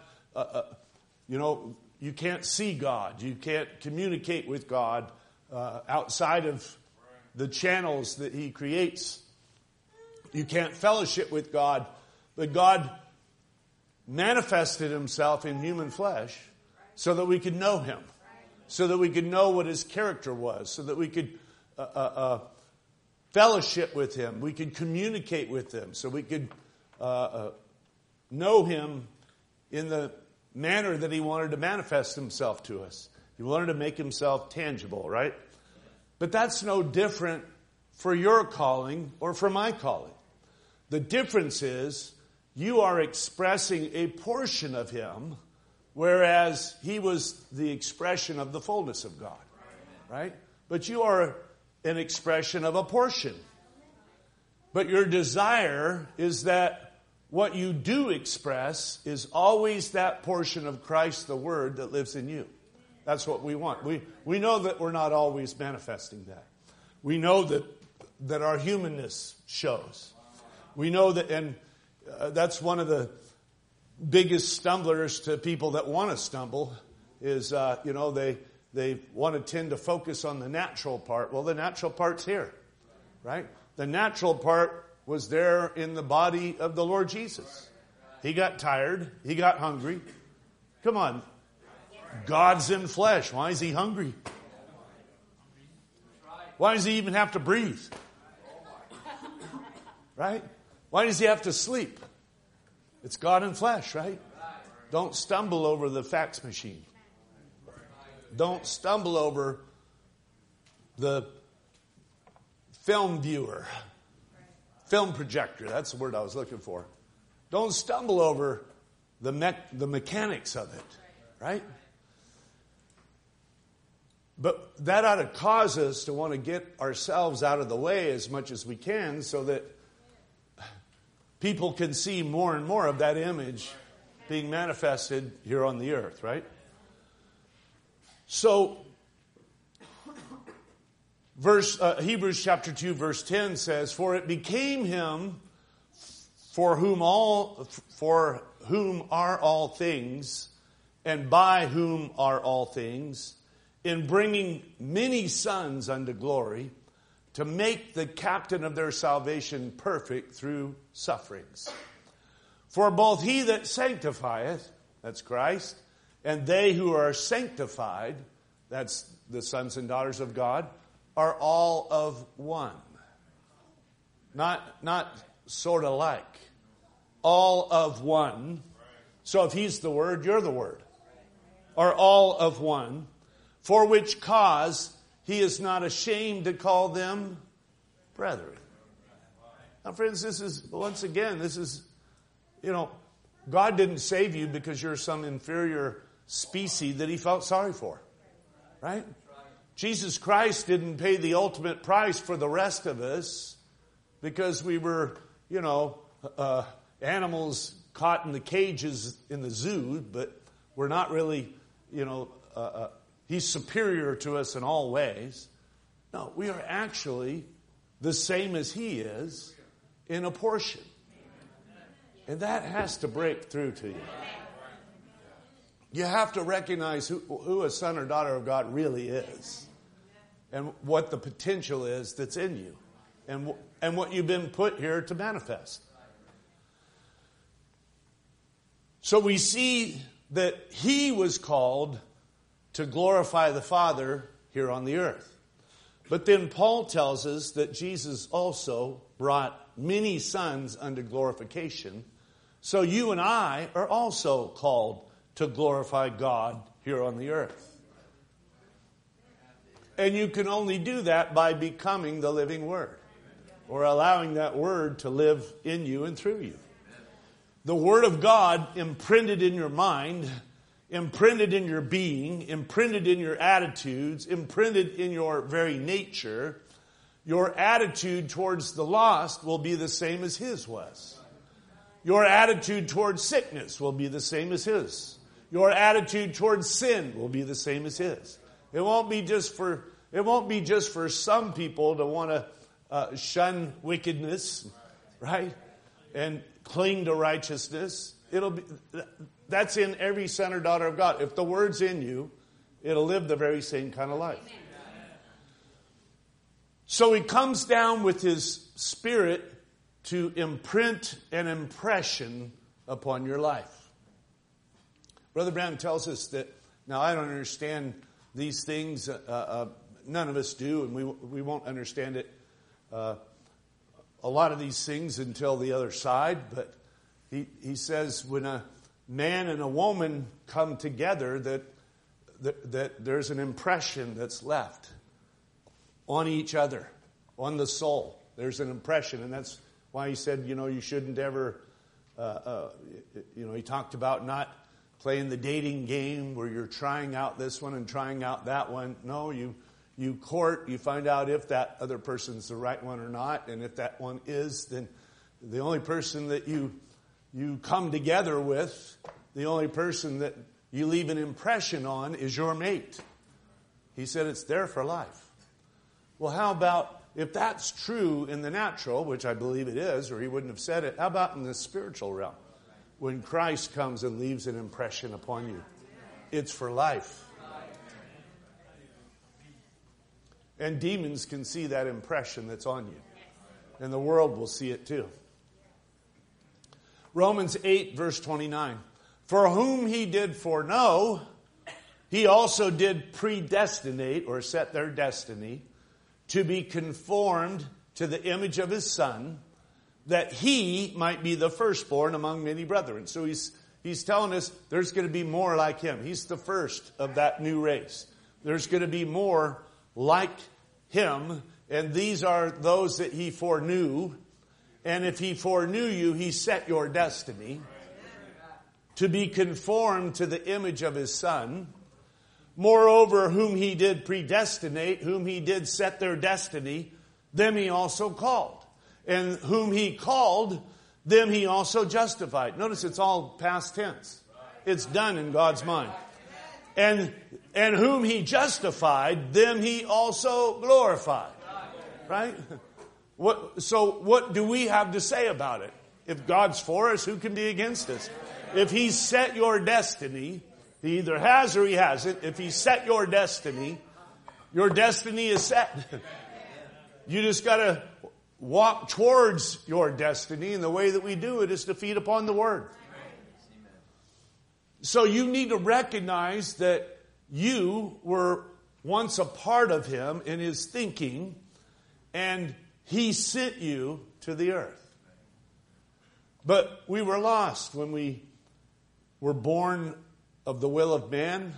you can't see God. You can't communicate with God outside of the channels that he creates. You can't fellowship with God. But God manifested himself in human flesh so that we could know him, so that we could know what his character was, so that we could fellowship with him, we could communicate with him, so we could know him in the manner that he wanted to manifest himself to us. He wanted to make himself tangible, right? But that's no different for your calling or for my calling. The difference is you are expressing a portion of him, whereas he was the expression of the fullness of God, right? But you are an expression of a portion. But your desire is that what you do express is always that portion of Christ, the Word, that lives in you. That's what we want. We know that we're not always manifesting that. We know that our humanness shows. We know that, and that's one of the biggest stumblers to people that want to stumble is, they want to tend to focus on the natural part. Well, the natural part's here, right? The natural part was there in the body of the Lord Jesus. He got tired. He got hungry. Come on. God's in flesh. Why is he hungry? Why does he even have to breathe? Right? Why does he have to sleep? It's God in flesh, right? Don't stumble over the fax machine. Don't stumble over the film viewer, film projector. That's the word I was looking for. Don't stumble over the mechanics of it, right? But that ought to cause us to want to get ourselves out of the way as much as we can so that people can see more and more of that image being manifested here on the earth, right? So, Hebrews chapter 2 verse 10 says, "For it became him for whom are all things, and by whom are all things, in bringing many sons unto glory, to make the captain of their salvation perfect through sufferings. For both he that sanctifieth," that's Christ, "and they who are sanctified," that's the sons and daughters of God, "are all of one." Not sort of like. All of one. So if he's the Word, you're the Word. Are all of one. For which cause he is not ashamed to call them brethren. Now friends, this is, God didn't save you because you're some inferior species that he felt sorry for. Right? Jesus Christ didn't pay the ultimate price for the rest of us because we were, animals caught in the cages in the zoo, but we're not really, he's superior to us in all ways. No, we are actually the same as he is in a portion. And that has to break through to you. You have to recognize who a son or daughter of God really is. And what the potential is that's in you. And what you've been put here to manifest. So we see that he was called to glorify the Father here on the earth. But then Paul tells us that Jesus also brought many sons unto glorification. So you and I are also called to glorify God here on the earth. And you can only do that by becoming the living Word, or allowing that Word to live in you and through you. The Word of God imprinted in your mind, imprinted in your being, imprinted in your attitudes, imprinted in your very nature. Your attitude towards the lost will be the same as his was. Your attitude towards sickness will be the same as his. Your attitude towards sin will be the same as his. It won't be just for some people to want to shun wickedness, right? And cling to righteousness. That's in every son or daughter of God. If the Word's in you, it'll live the very same kind of life. So he comes down with his Spirit to imprint an impression upon your life. Brother Branham tells us that, now I don't understand these things, none of us do, and we won't understand it, a lot of these things until the other side, but he says when a man and a woman come together that there's an impression that's left on each other, on the soul. There's an impression, and that's why he said, you shouldn't ever, he talked about not playing the dating game where you're trying out this one and trying out that one. No, you court, you find out if that other person's the right one or not, and if that one is, then the only person that you come together with, the only person that you leave an impression on is your mate. He said it's there for life. Well, how about if that's true in the natural, which I believe it is, or he wouldn't have said it, how about in the spiritual realm? When Christ comes and leaves an impression upon you, it's for life. And demons can see that impression that's on you. And the world will see it too. Romans 8, verse 29. For whom he did foreknow, he also did predestinate, or set their destiny, to be conformed to the image of his Son, that he might be the firstborn among many brethren. So he's telling us there's going to be more like him. He's the first of that new race. There's going to be more like him, and these are those that he foreknew. And if he foreknew you, he set your destiny to be conformed to the image of his Son. Moreover, whom he did predestinate, whom he did set their destiny, them he also called. And whom he called, them he also justified. Notice it's all past tense. It's done in God's mind. And whom he justified, them he also glorified. Right? So what do we have to say about it? If God's for us, who can be against us? If he's set your destiny, he either has or he hasn't. If he set your destiny is set. You just got to walk towards your destiny, and the way that we do it is to feed upon the Word. So you need to recognize that you were once a part of him in his thinking, and he sent you to the earth. But we were lost when we were born of the will of man.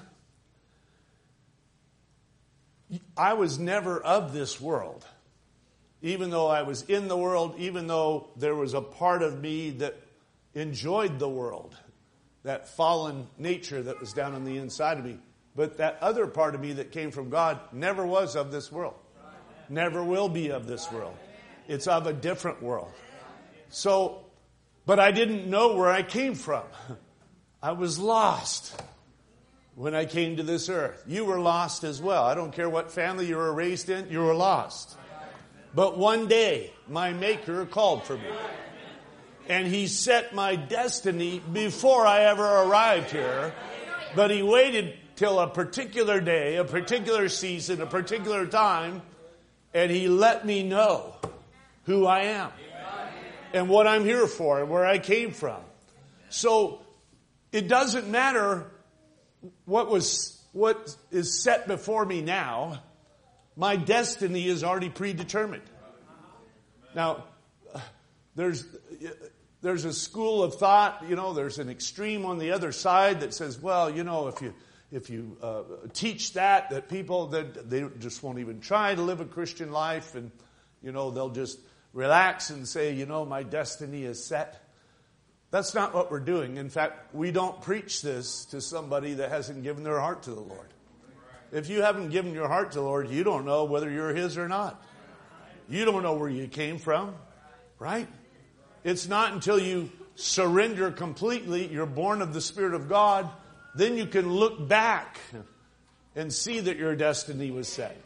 I was never of this world. Even though I was in the world, even though there was a part of me that enjoyed the world, that fallen nature that was down on the inside of me. But that other part of me that came from God never was of this world. Never will be of this world. It's of a different world. So, but I didn't know where I came from. I was lost when I came to this earth. You were lost as well. I don't care what family you were raised in, you were lost. But one day, my Maker called for me. And he set my destiny before I ever arrived here. But he waited till a particular day, a particular season, a particular time, and he let me know who I am and what I'm here for and where I came from. So it doesn't matter what is set before me now. My destiny is already predetermined. Now, there's a school of thought, there's an extreme on the other side that says, well, if you teach that people, that they just won't even try to live a Christian life, and, they'll just relax and say, my destiny is set. That's not what we're doing. In fact, we don't preach this to somebody that hasn't given their heart to the Lord. If you haven't given your heart to the Lord, you don't know whether you're his or not. You don't know where you came from, right? It's not until you surrender completely, you're born of the Spirit of God, then you can look back and see that your destiny was set.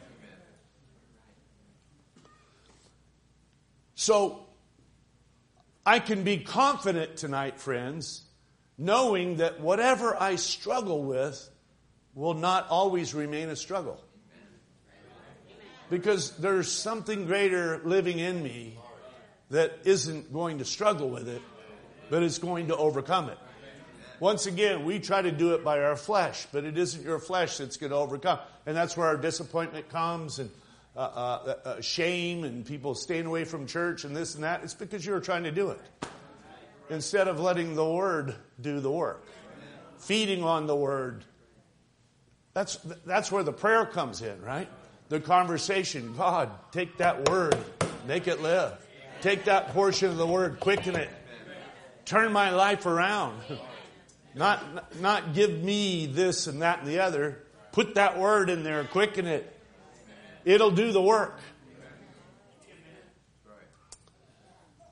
So, I can be confident tonight, friends, knowing that whatever I struggle with will not always remain a struggle. Because there's something greater living in me that isn't going to struggle with it, but is going to overcome it. Once again, we try to do it by our flesh, but it isn't your flesh that's going to overcome. And that's where our disappointment comes, and shame, and people staying away from church and this and that. It's because you're trying to do it instead of letting the Word do the work. Feeding on the Word. That's where the prayer comes in, right? The conversation. God, take that Word, make it live. Take that portion of the Word, quicken it. Turn my life around. Not give me this and that and the other. Put that Word in there, quicken it. It'll do the work.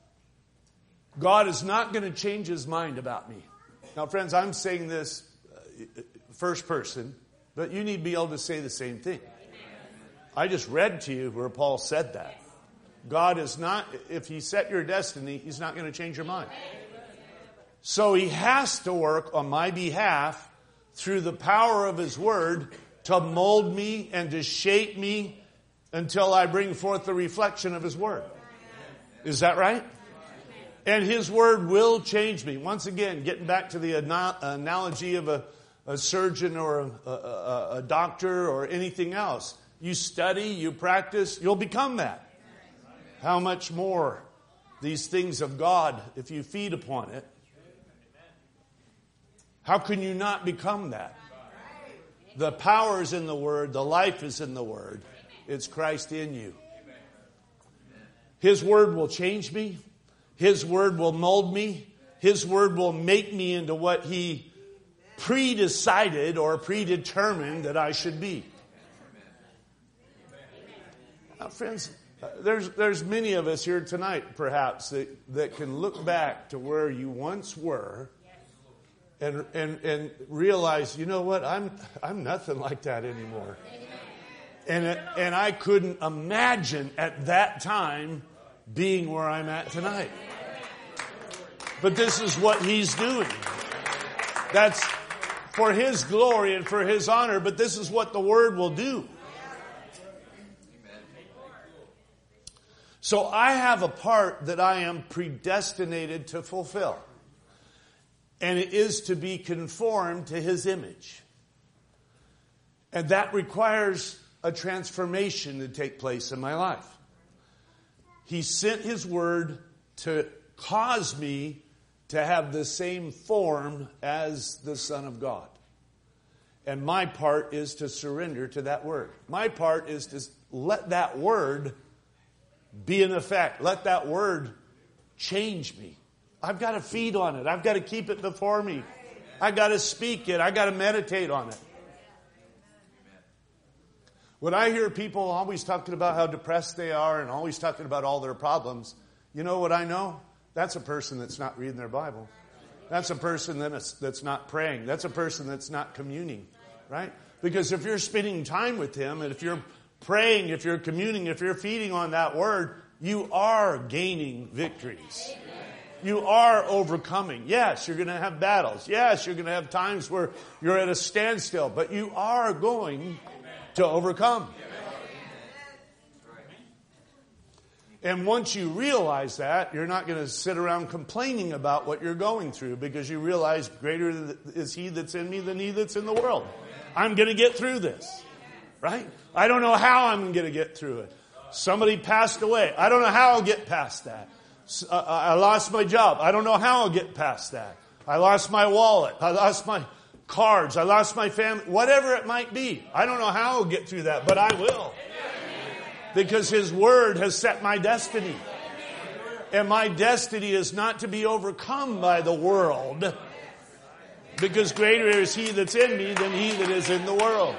God is not going to change his mind about me. Now, friends, I'm saying this, first person, but you need to be able to say the same thing. I just read to you where Paul said that. God is not, if He set your destiny, He's not going to change your mind. So He has to work on my behalf through the power of His Word to mold me and to shape me until I bring forth the reflection of His Word. Is that right? And His Word will change me. Once again, getting back to the analogy of a surgeon or a doctor or anything else. You study, you practice, you'll become that. How much more these things of God, if you feed upon it, how can you not become that? The power is in the Word. The life is in the Word. It's Christ in you. His Word will change me. His Word will mold me. His Word will make me into what He pre-decided or predetermined that I should be. Now, friends, there's many of us here tonight, perhaps, that can look back to where you once were and realize, you know what, I'm nothing like that anymore. And I couldn't imagine at that time being where I'm at tonight. But this is what He's doing. That's for His glory and for His honor, but this is what the Word will do. So I have a part that I am predestinated to fulfill. And it is to be conformed to His image. And that requires a transformation to take place in my life. He sent His Word to cause me to have the same form as the Son of God. And my part is to surrender to that Word. My part is to let that Word be in effect. Let that Word change me. I've got to feed on it. I've got to keep it before me. I've got to speak it. I've got to meditate on it. When I hear people always talking about how depressed they are and always talking about all their problems, you know what I know? That's a person that's not reading their Bible. That's a person that's not praying. That's a person that's not communing, right? Because if you're spending time with Him and if you're praying, if you're communing, if you're feeding on that Word, you are gaining victories. You are overcoming. Yes, you're going to have battles. Yes, you're going to have times where you're at a standstill, but you are going to overcome. And once you realize that, you're not going to sit around complaining about what you're going through because you realize greater is He that's in me than he that's in the world. I'm going to get through this. Right? I don't know how I'm going to get through it. Somebody passed away. I don't know how I'll get past that. I lost my job. I don't know how I'll get past that. I lost my wallet. I lost my cards. I lost my family. Whatever it might be. I don't know how I'll get through that, but I will. Because His Word has set my destiny. And my destiny is not to be overcome by the world. Because greater is He that's in me than he that is in the world.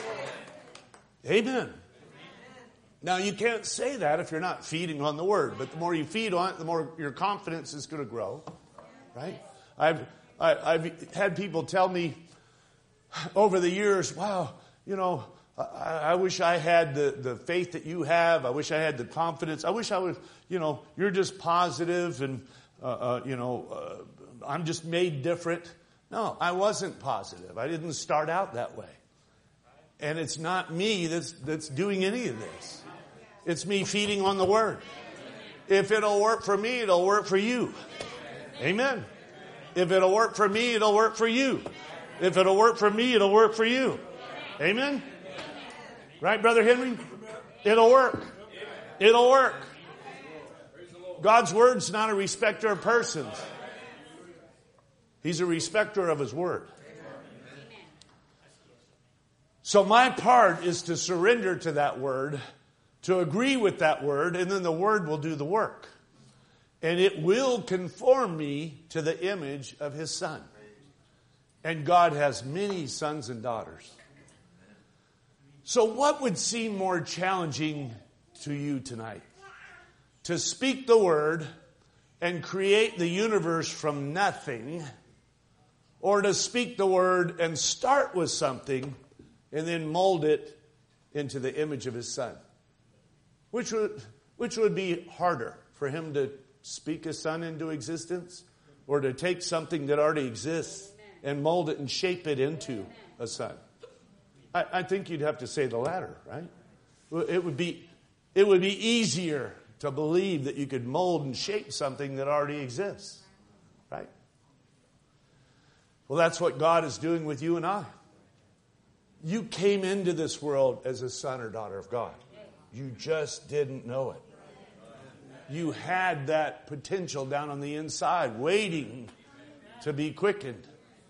Amen. Now, you can't say that if you're not feeding on the Word. But the more you feed on it, the more your confidence is going to grow. Right? I've had people tell me over the years, wow, you know, I wish I had the faith that you have. I wish I had the confidence. I wish I was, you know, you're just positive and, I'm just made different. No, I wasn't positive. I didn't start out that way. And it's not me that's doing any of this. It's me feeding on the Word. If it'll work for me, it'll work for you. Amen. If it'll work for me, it'll work for you. If it'll work for me, it'll work for you. Amen. Right, Brother Henry? It'll work. It'll work. God's Word's not a respecter of persons. He's a respecter of His Word. So my part is to surrender to that Word, to agree with that Word, and then the Word will do the work. And it will conform me to the image of His Son. And God has many sons and daughters. So what would seem more challenging to you tonight? To speak the Word and create the universe from nothing, or to speak the word and start with something and then mold it into the image of his Son? Which would be harder, for him to speak his Son into existence, or to take something that already exists and mold it and shape it into a Son? I think you'd have to say the latter, right? It would be easier to believe that you could mold and shape something that already exists, right? Well, that's what God is doing with you and I. You came into this world as a son or daughter of God. You just didn't know it. You had that potential down on the inside, waiting to be quickened.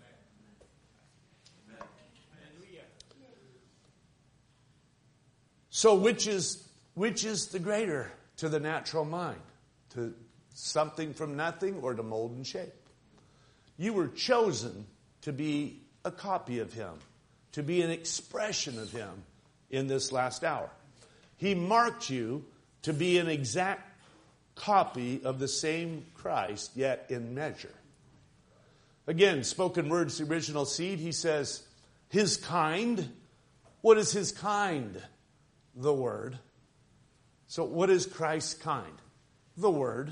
So which is the greater to the natural mind? To something from nothing, or to mold and shape? You were chosen to be a copy of him, to be an expression of him in this last hour. He marked you to be an exact copy of the same Christ, yet in measure. Again, spoken words, the original seed, he says, his kind. What is his kind? The Word. So what is Christ's kind? The Word.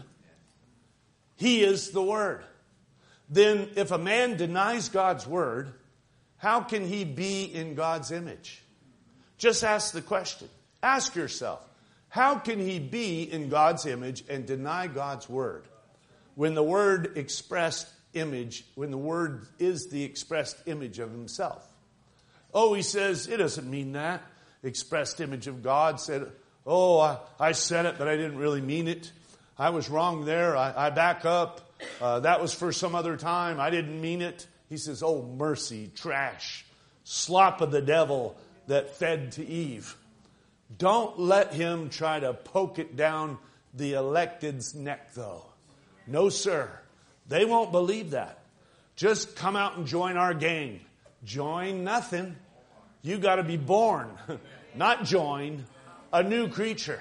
He is the Word. Then if a man denies God's Word, how can he be in God's image? Just ask the question. Ask yourself, how can he be in God's image and deny God's Word? When the Word expressed image, when the Word is the expressed image of himself. Oh, he says, it doesn't mean that. Expressed image of God said, oh, I said it, but I didn't really mean it. I was wrong there. I back up. That was for some other time. I didn't mean it. He says, oh, mercy, trash, slop of the devil that fed to Eve. Don't let him try to poke it down the elected's neck, though. No, sir. They won't believe that. Just come out and join our gang. Join nothing. You got to be born, not join, a new creature.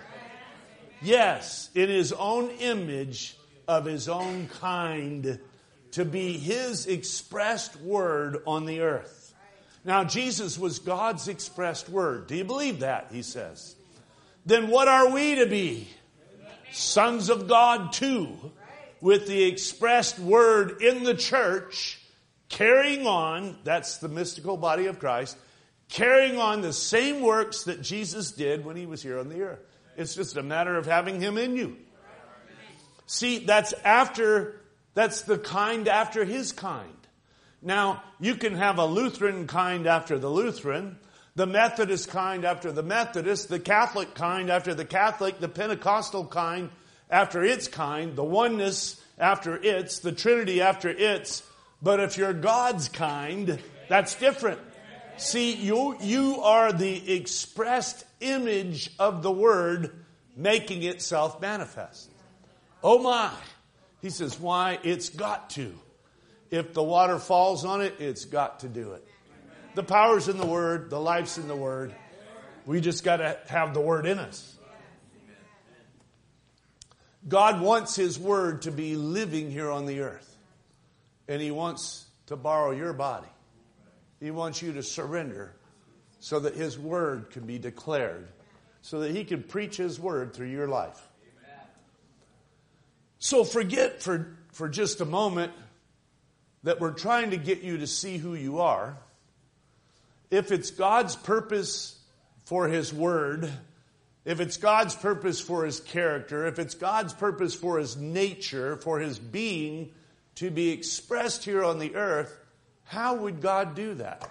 Yes, in his own image of his own kind, to be his expressed word on the earth. Now, Jesus was God's expressed word. Do you believe that? He says. Then what are we to be? Sons of God too, with the expressed word in the church, carrying on, that's the mystical body of Christ, carrying on the same works that Jesus did when he was here on the earth. It's just a matter of having him in you. See, that's the kind after his kind. Now, you can have a Lutheran kind after the Lutheran, the Methodist kind after the Methodist, the Catholic kind after the Catholic, the Pentecostal kind after its kind, the oneness after its, the Trinity after its. But if you're God's kind, that's different. See, you are the expressed image of the Word making itself manifest. Oh my. He says, why? It's got to. If the water falls on it, it's got to do it. The power's in the Word. The life's in the Word. We just got to have the Word in us. God wants His Word to be living here on the earth. And He wants to borrow your body. He wants you to surrender so that His Word can be declared, so that He can preach His Word through your life. So forget for just a moment that we're trying to get you to see who you are. If it's God's purpose for His Word, if it's God's purpose for His character, if it's God's purpose for His nature, for His being to be expressed here on the earth, how would God do that?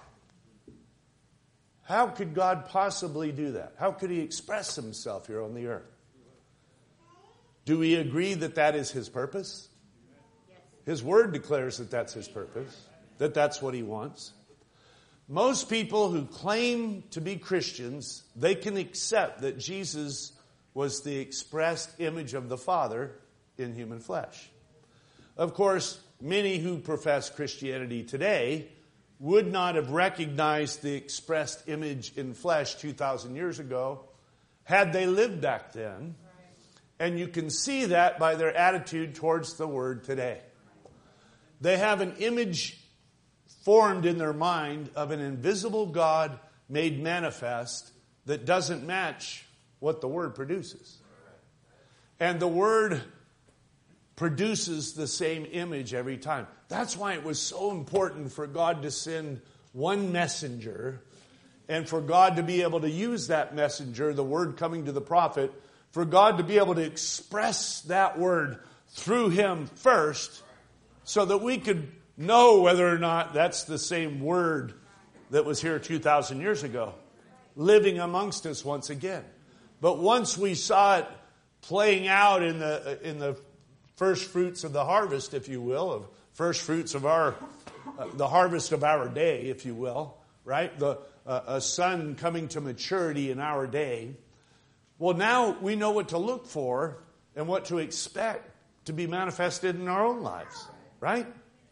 How could God possibly do that? How could He express Himself here on the earth? Do we agree that that is His purpose? His Word declares that that's His purpose, that that's what He wants. Most people who claim to be Christians, they can accept that Jesus was the expressed image of the Father in human flesh. Of course, many who profess Christianity today would not have recognized the expressed image in flesh 2,000 years ago had they lived back then. And you can see that by their attitude towards the Word today. They have an image formed in their mind of an invisible God made manifest that doesn't match what the Word produces. And the Word produces the same image every time. That's why it was so important for God to send one messenger, and for God to be able to use that messenger, the Word coming to the prophet, for God to be able to express that Word through him first, so that we could know whether or not that's the same Word that was here 2,000 years ago, living amongst us once again. But once we saw it playing out in the first fruits of the harvest, if you will, of first fruits of the harvest of our day, if you will, right? A son coming to maturity in our day. Well, now we know what to look for and what to expect to be manifested in our own lives, right?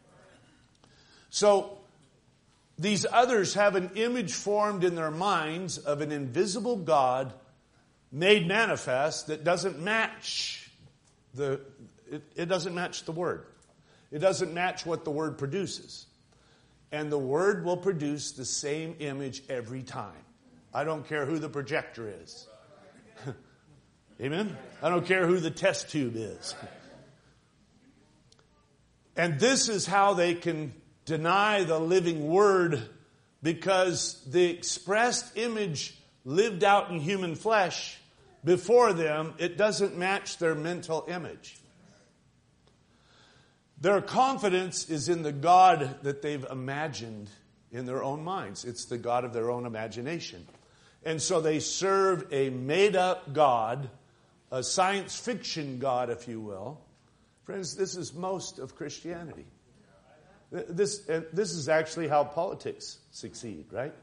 So these others have an image formed in their minds of an invisible God made manifest that doesn't match it doesn't match the Word. It doesn't match what the Word produces. And the Word will produce the same image every time. I don't care who the projector is. Amen? I don't care who the test tube is. And this is how they can deny the living Word, because the expressed image lived out in human flesh before them, it doesn't match their mental image. Their confidence is in the God that they've imagined in their own minds. It's the God of their own imagination. And so they serve a made-up God, a science fiction God, if you will. Friends, this is most of Christianity. This is actually how politics succeed, right?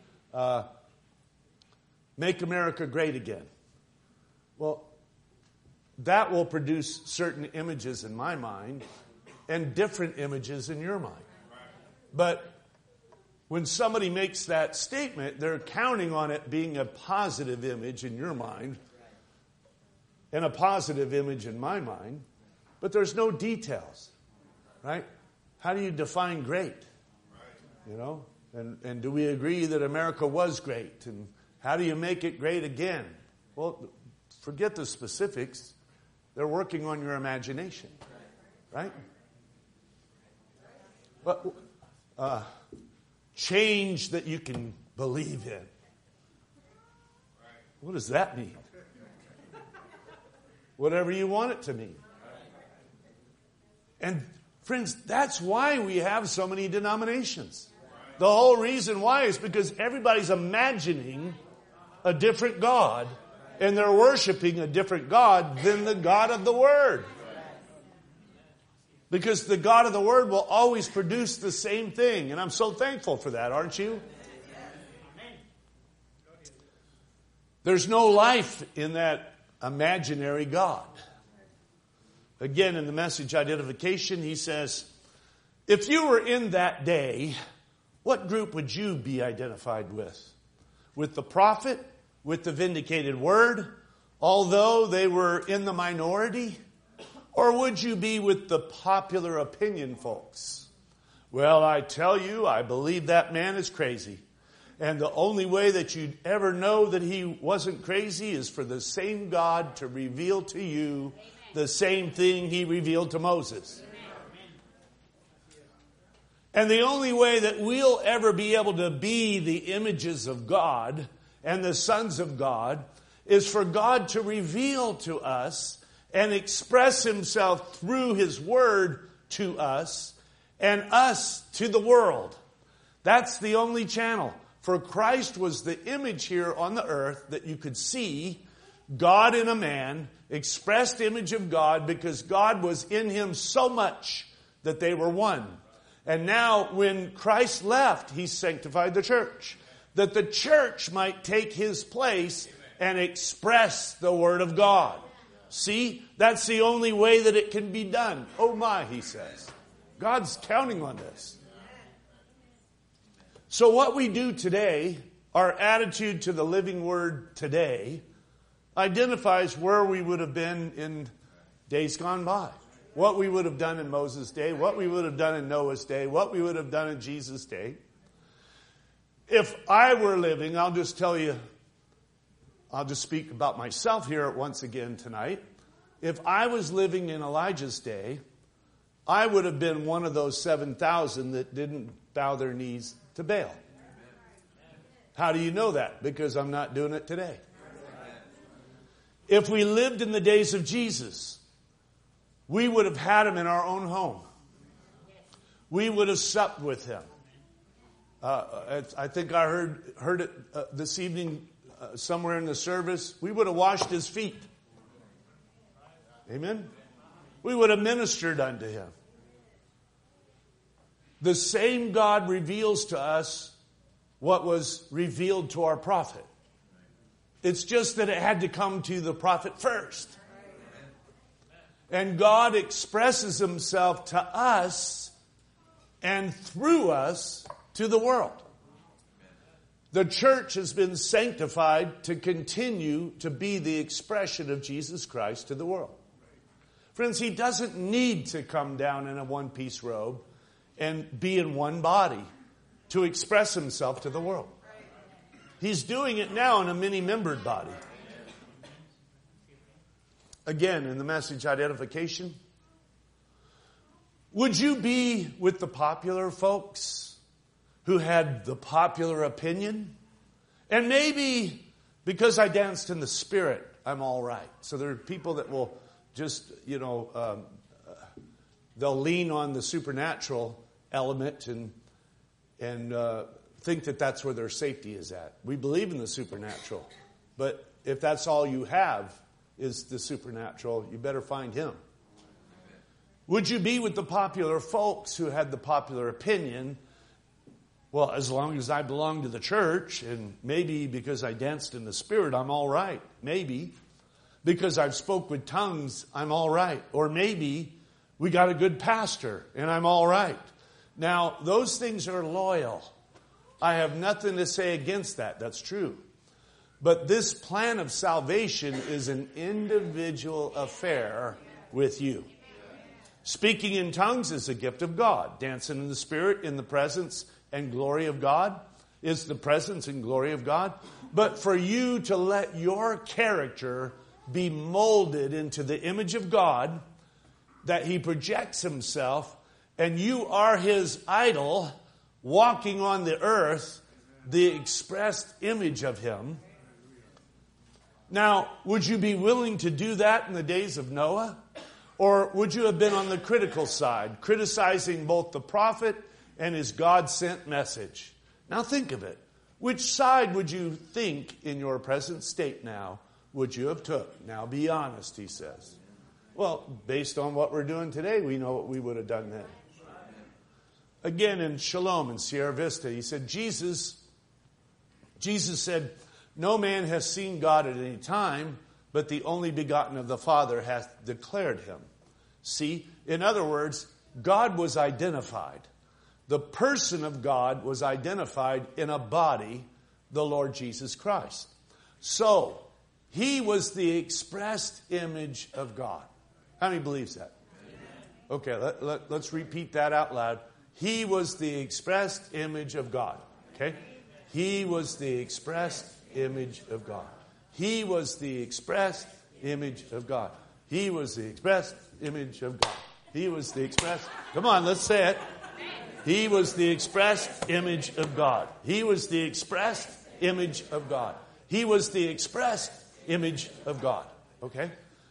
Make America great again. Well, that will produce certain images in my mind and different images in your mind. But when somebody makes that statement, they're counting on it being a positive image in your mind and a positive image in my mind. But there's no details, right? How do you define great? You know? And do we agree that America was great? And how do you make it great again? Well, forget the specifics. They're working on your imagination, right? But change that you can believe in. What does that mean? Whatever you want it to mean. And friends, that's why we have so many denominations. The whole reason why is because everybody's imagining a different God, and they're worshiping a different God than the God of the Word. Because the God of the Word will always produce the same thing. And I'm so thankful for that, aren't you? There's no life in that imaginary God. Again, in the message identification, he says, if you were in that day, what group would you be identified with? With the prophet? With the vindicated Word? Although they were in the minority? Or would you be with the popular opinion folks? Well, I tell you, I believe that man is crazy. And the only way that you'd ever know that he wasn't crazy is for the same God to reveal to you the same thing he revealed to Moses. And the only way that we'll ever be able to be the images of God and the sons of God is for God to reveal to us and express himself through his Word to us and us to the world. That's the only channel. For Christ was the image here on the earth that you could see, God in a man, expressed image of God, because God was in him so much that they were one. And now when Christ left, he sanctified the church, that the church might take his place and express the Word of God. See, that's the only way that it can be done. Oh my, he says. God's counting on this. So what we do today, our attitude to the living Word today, identifies where we would have been in days gone by. what we would have done in Moses' day, what we would have done in Noah's day, what we would have done in Jesus' day. If I were living, I'll just tell you, I'll just speak about myself here once again tonight. If I was living in Elijah's day, I would have been one of those 7,000 that didn't bow their knees to Baal. How do you know that? Because I'm not doing it today. If we lived in the days of Jesus, we would have had him in our own home. We would have supped with him. I think I heard it this evening somewhere in the service. We would have washed his feet. Amen? We would have ministered unto him. The same God reveals to us what was revealed to our prophet. It's just that it had to come to the prophet first. And God expresses himself to us and through us to the world. The church has been sanctified to continue to be the expression of Jesus Christ to the world. Friends, he doesn't need to come down in a one-piece robe and be in one body to express himself to the world. He's doing it now in a many-membered body. Again, in the message identification, would you be with the popular folks who had the popular opinion? And maybe because I danced in the Spirit, I'm all right. So there are people that will just, they'll lean on the supernatural element and think that that's where their safety is at. We believe in the supernatural. But if that's all you have is the supernatural, you better find him. Would you be with the popular folks who had the popular opinion? Well, as long as I belong to the church, and maybe because I danced in the Spirit, I'm all right. Maybe because I've spoke with tongues, I'm all right. Or maybe we got a good pastor, and I'm all right. Now, those things are loyal. I have nothing to say against that. That's true. But this plan of salvation is an individual affair with you. Speaking in tongues is a gift of God. Dancing in the Spirit in the presence and glory of God is the presence and glory of God. But for you to let your character be molded into the image of God, that he projects himself, and you are his idol, walking on the earth, the expressed image of him. Now, would you be willing to do that in the days of Noah? Or would you have been on the critical side, criticizing both the prophet and his God-sent message? Now think of it. Which side would you think in your present state now would you have took? Now be honest, he says. Well, based on what we're doing today, we know what we would have done then. Again, in Shalom in Sierra Vista, he said, Jesus said, no man has seen God at any time, but the only begotten of the Father hath declared him. See, in other words, God was identified. The person of God was identified in a body, the Lord Jesus Christ. So, he was the expressed image of God. How many believes that? Okay, let's repeat that out loud. He was the expressed image of God. Okay? He was the expressed image of God. He was the expressed image of God. He was the expressed image of God. He was the expressed... Come on, let's say it. He was the expressed image of God. He was the expressed image of God. He was the expressed image of God. Okay?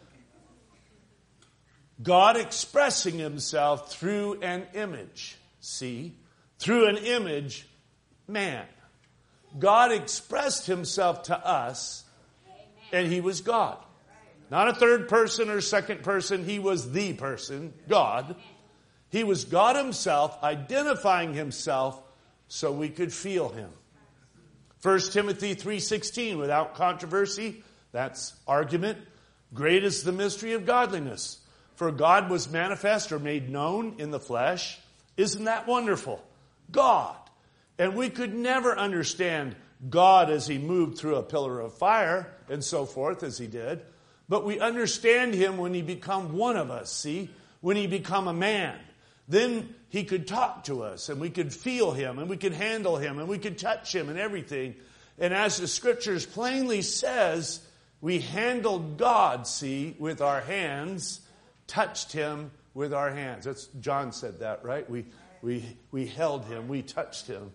God expressing himself through an image. See? Through an image, man. God expressed himself to us, and he was God. Not a third person or second person. He was the person, God. He was God himself, identifying himself so we could feel him. 1 Timothy 3:16, without controversy, that's argument. Great is the mystery of godliness. For God was manifest or made known in the flesh. Isn't that wonderful? God. And we could never understand God as he moved through a pillar of fire and so forth as he did. But we understand him when he become one of us, see? when he became a man. Then he could talk to us, and we could feel him, and we could handle him, and we could touch him and everything. And as the scriptures plainly says, we handled God, see, with our hands, touched him with our hands. That's John said that, right? We held him, we touched him.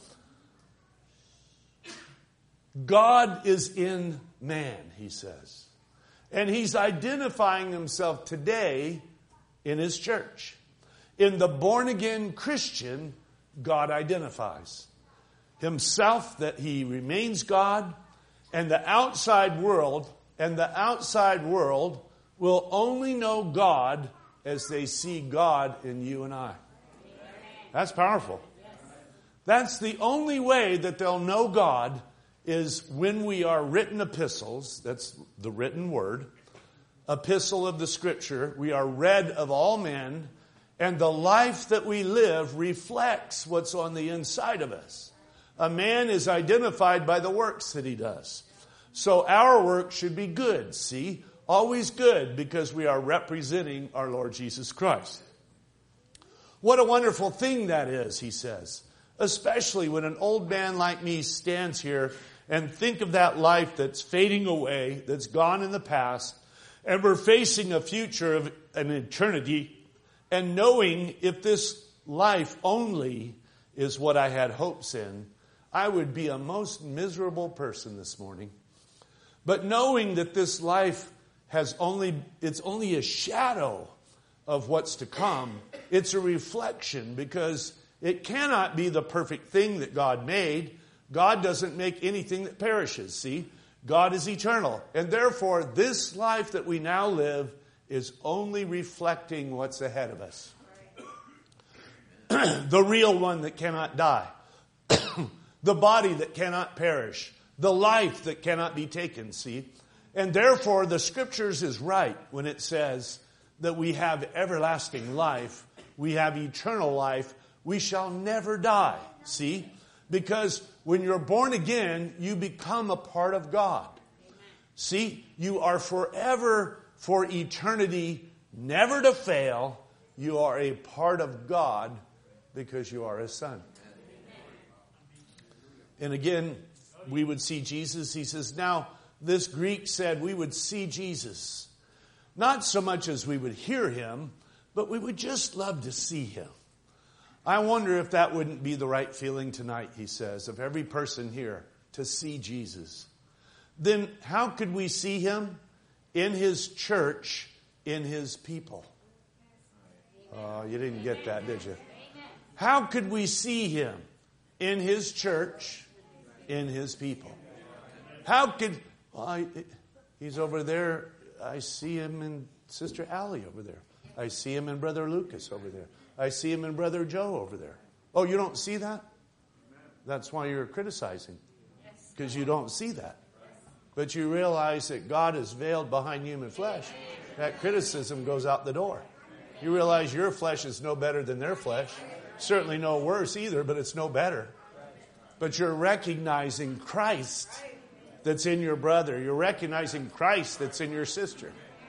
God is in man, he says. And he's identifying himself today in his church. In the born-again Christian, God identifies himself that he remains God, and the outside world will only know God as they see God in you and I. That's powerful. That's the only way that they'll know God, is when we are written epistles. That's the written word. Epistle of the Scripture. We are read of all men, and the life that we live reflects what's on the inside of us. A man is identified by the works that he does. So our work should be good, see? Always good, because we are representing our Lord Jesus Christ. What a wonderful thing that is, he says. Especially when an old man like me stands here and think of that life that's fading away, that's gone in the past, and we're facing a future of an eternity, and knowing if this life only is what I had hopes in, I would be a most miserable person this morning. But knowing that this life it's only a shadow of what's to come, it's a reflection, because it cannot be the perfect thing that God made. God doesn't make anything that perishes, see? God is eternal. And therefore, this life that we now live is only reflecting what's ahead of us. The real one that cannot die. The body that cannot perish. The life that cannot be taken, see? And therefore, the Scriptures is right when it says that we have everlasting life. We have eternal life. We shall never die, see? Because when you're born again, you become a part of God. See, you are forever, for eternity, never to fail. You are a part of God because you are His Son. And again, we would see Jesus. He says, now, this Greek said we would see Jesus. Not so much as we would hear Him, but we would just love to see Him. I wonder if that wouldn't be the right feeling tonight, he says, of every person here, to see Jesus. Then how could we see Him? In His church, in His people. Oh, you didn't get that, did you? How could we see Him? In His church, in His people. How could... Well, he's over there. I see Him in Sister Allie over there. I see Him in Brother Lucas over there. I see Him in Brother Joe over there. Oh, you don't see that? That's why you're criticizing. Because you don't see that. But you realize that God is veiled behind human flesh. That criticism goes out the door. You realize your flesh is no better than their flesh. Certainly no worse either, but it's no better. But you're recognizing Christ that's in your brother. You're recognizing Christ that's in your sister.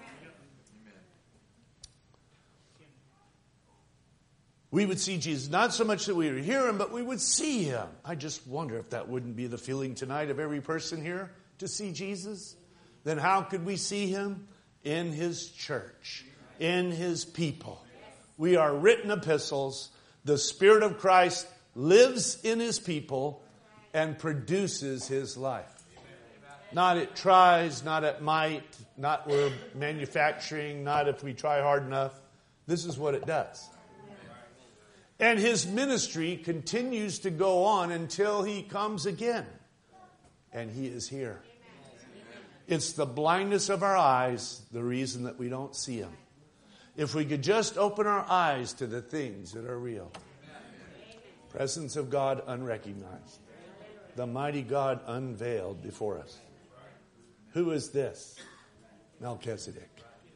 We would see Jesus, not so much that we would hear Him, but we would see Him. I just wonder if that wouldn't be the feeling tonight of every person here, to see Jesus. Then how could we see Him? In His church, in His people. We are written epistles. The Spirit of Christ lives in His people and produces His life. Not it tries, not it might, not we're manufacturing, not if we try hard enough. This is what it does. And His ministry continues to go on until He comes again. And He is here. It's the blindness of our eyes, the reason that we don't see Him. If we could just open our eyes to the things that are real. Presence of God unrecognized. The mighty God unveiled before us. Who is this? Melchizedek.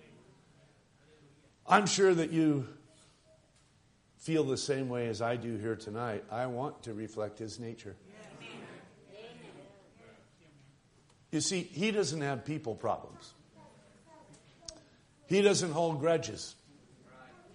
I'm sure that you feel the same way as I do here tonight. I want to reflect His nature. You see, He doesn't have people problems. He doesn't hold grudges.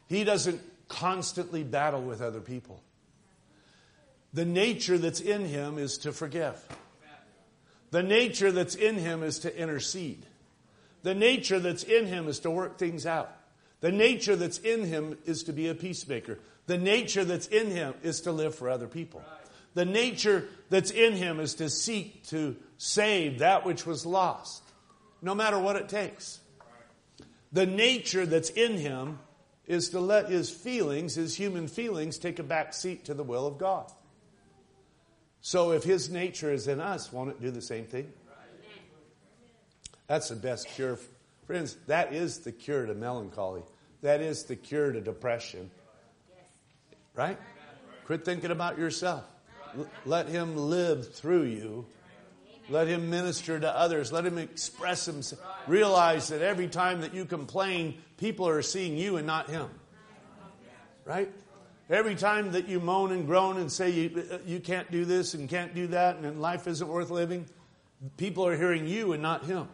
He doesn't constantly battle with other people. The nature that's in him is to forgive. The nature that's in him is to intercede. The nature that's in him is to work things out. The nature that's in him is to be a peacemaker. The nature that's in him is to live for other people. The nature that's in him is to seek to save that which was lost, no matter what it takes. The nature that's in him is to let his feelings, his human feelings, take a back seat to the will of God. So if his nature is in us, won't it do the same thing? That's the best cure. Friends, that is the cure to melancholy. That is the cure to depression. Right? Quit thinking about yourself. Let him live through you. Let him minister to others. Let him express himself. Realize that every time that you complain, people are seeing you and not him. Right? Every time that you moan and groan and say you can't do this and can't do that and life isn't worth living, people are hearing you and not him.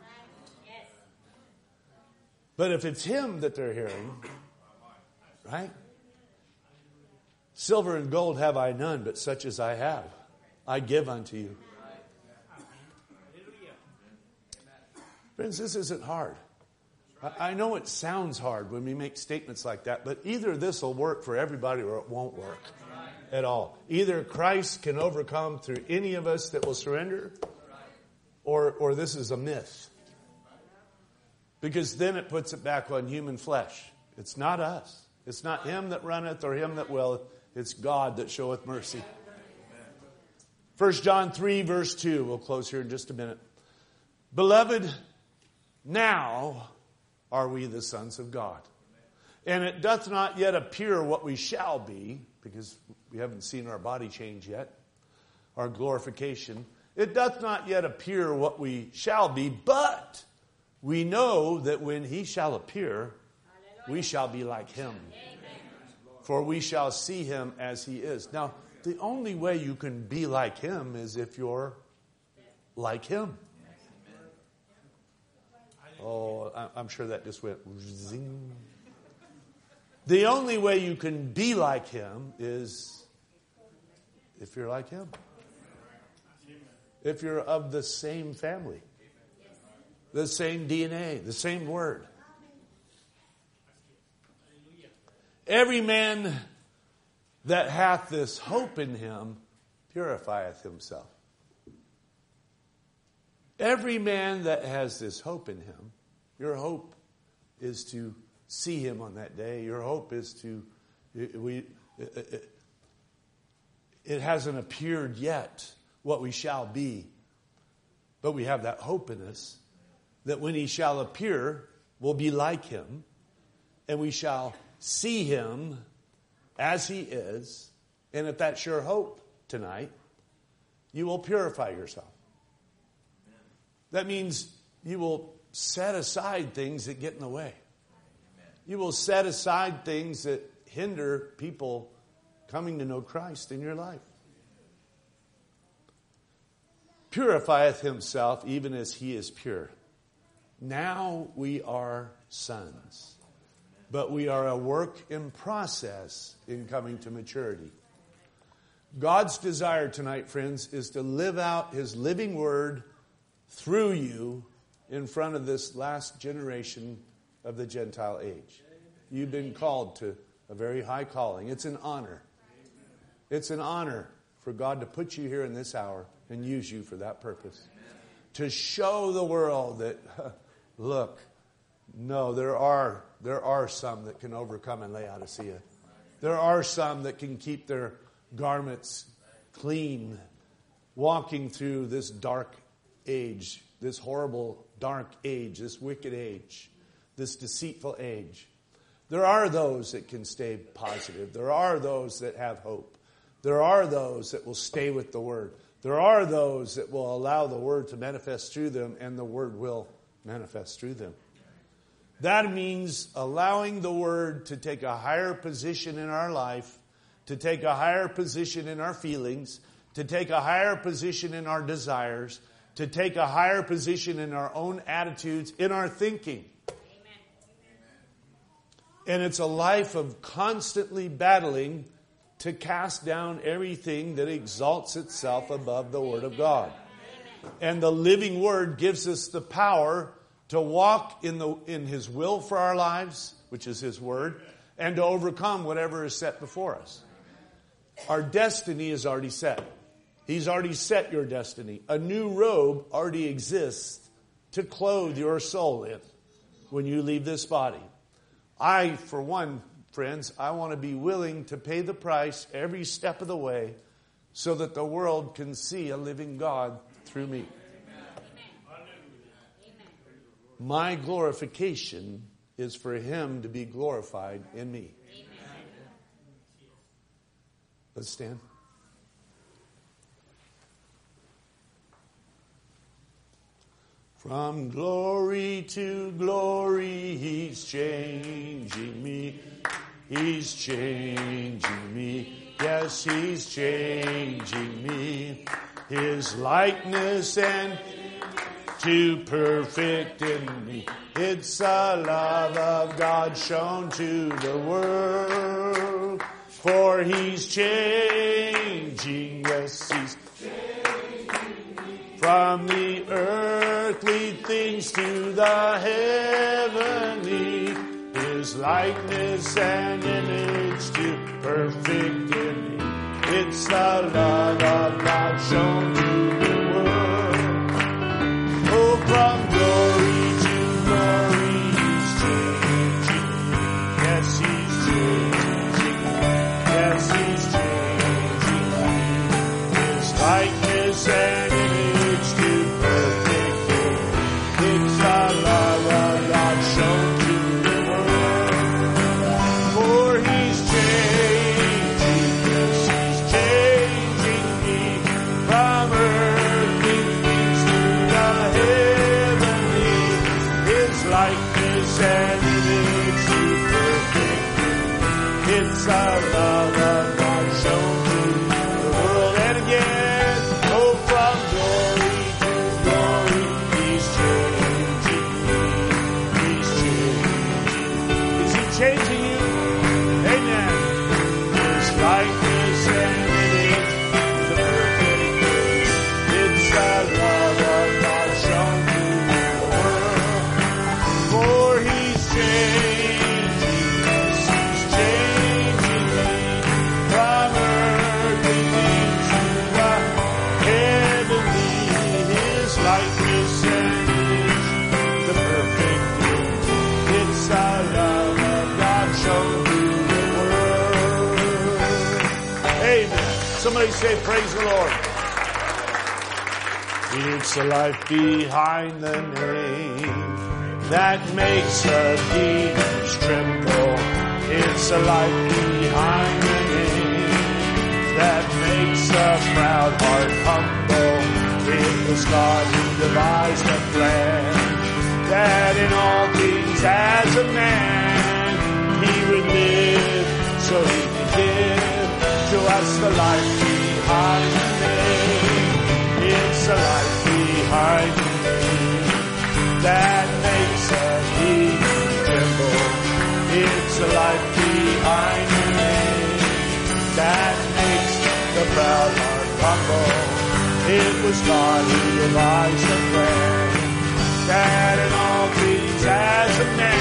But if it's him that they're hearing, right? Silver and gold have I none, but such as I have, I give unto you. Friends, this isn't hard. I know it sounds hard when we make statements like that, but either this will work for everybody or it won't work at all. Either Christ can overcome through any of us that will surrender, or this is a myth. Because then it puts it back on human flesh. It's not us. It's not him that runneth or him that willeth. It's God that showeth mercy. 1 John 3 verse 2. We'll close here in just a minute. Beloved, now are we the sons of God. And it doth not yet appear what we shall be, because we haven't seen our body change yet, our glorification. It doth not yet appear what we shall be, but we know that when he shall appear, we shall be like him. For we shall see him as he is. Now, the only way you can be like him is if you're like him. Oh, I'm sure that just went zing. The only way you can be like him is if you're like him. If you're of the same family. The same DNA, the same word. Every man that hath this hope in him purifieth himself. Every man that has this hope in him, your hope is to see him on that day. Your hope is to, it hasn't appeared yet what we shall be, but we have that hope in us that when he shall appear, we'll be like him, and we shall see him as he is. And if that's your hope tonight, you will purify yourself. That means you will set aside things that get in the way. You will set aside things that hinder people coming to know Christ in your life. Purifieth himself even as he is pure. Now we are sons, but we are a work in process in coming to maturity. God's desire tonight, friends, is to live out his living word through you in front of this last generation of the Gentile age. You've been called to a very high calling. It's an honor. It's an honor for God to put you here in this hour and use you for that purpose. To show the world that, look, no, there are some that can overcome in Laodicea. There are some that can keep their garments clean, walking through this dark age, this horrible dark age, this wicked age, this deceitful age. There are those that can stay positive. There are those that have hope. There are those that will stay with the Word. There are those that will allow the Word to manifest through them, and the Word will manifest through them. That means allowing the Word to take a higher position in our life, to take a higher position in our feelings, to take a higher position in our desires, to take a higher position in our own attitudes, in our thinking. And it's a life of constantly battling to cast down everything that exalts itself above the Word of God. And the living Word gives us the power to walk in His will for our lives, which is His Word, and to overcome whatever is set before us. Our destiny is already set. He's already set your destiny. A new robe already exists to clothe your soul in when you leave this body. I, for one, friends, I want to be willing to pay the price every step of the way so that the world can see a living God through me. My glorification is for Him to be glorified in me. Let's stand. From glory to glory, He's changing me. He's changing me. Yes, He's changing me. His likeness and to perfect in me. It's the love of God shown to the world. For He's changing, yes, He's from the earthly things to the heavenly, His likeness and image to perfect in me. It's the love of God shown to the world. Oh, from glory to glory, He's changing. Yes, He's changing. Yes, He's changing. His likeness and it's our love of God shown to the world. And again, oh, from glory to glory, He's changing me. He's changing. Is He changing you? Amen. His likeness and image, the perfect. It's our love of God shown to the world. For He's changing. Somebody say, praise the Lord. It's the life behind the name that makes the demons tremble. It's the life behind the name that makes the proud heart humble. It was God who devised a plan that in all things as a man He would live so He could give to us the life behind the name. It's the life behind the name that makes a demon tremble. It's the life behind the name that makes the proud heart humble. It was God who devised the plan that in all things as a man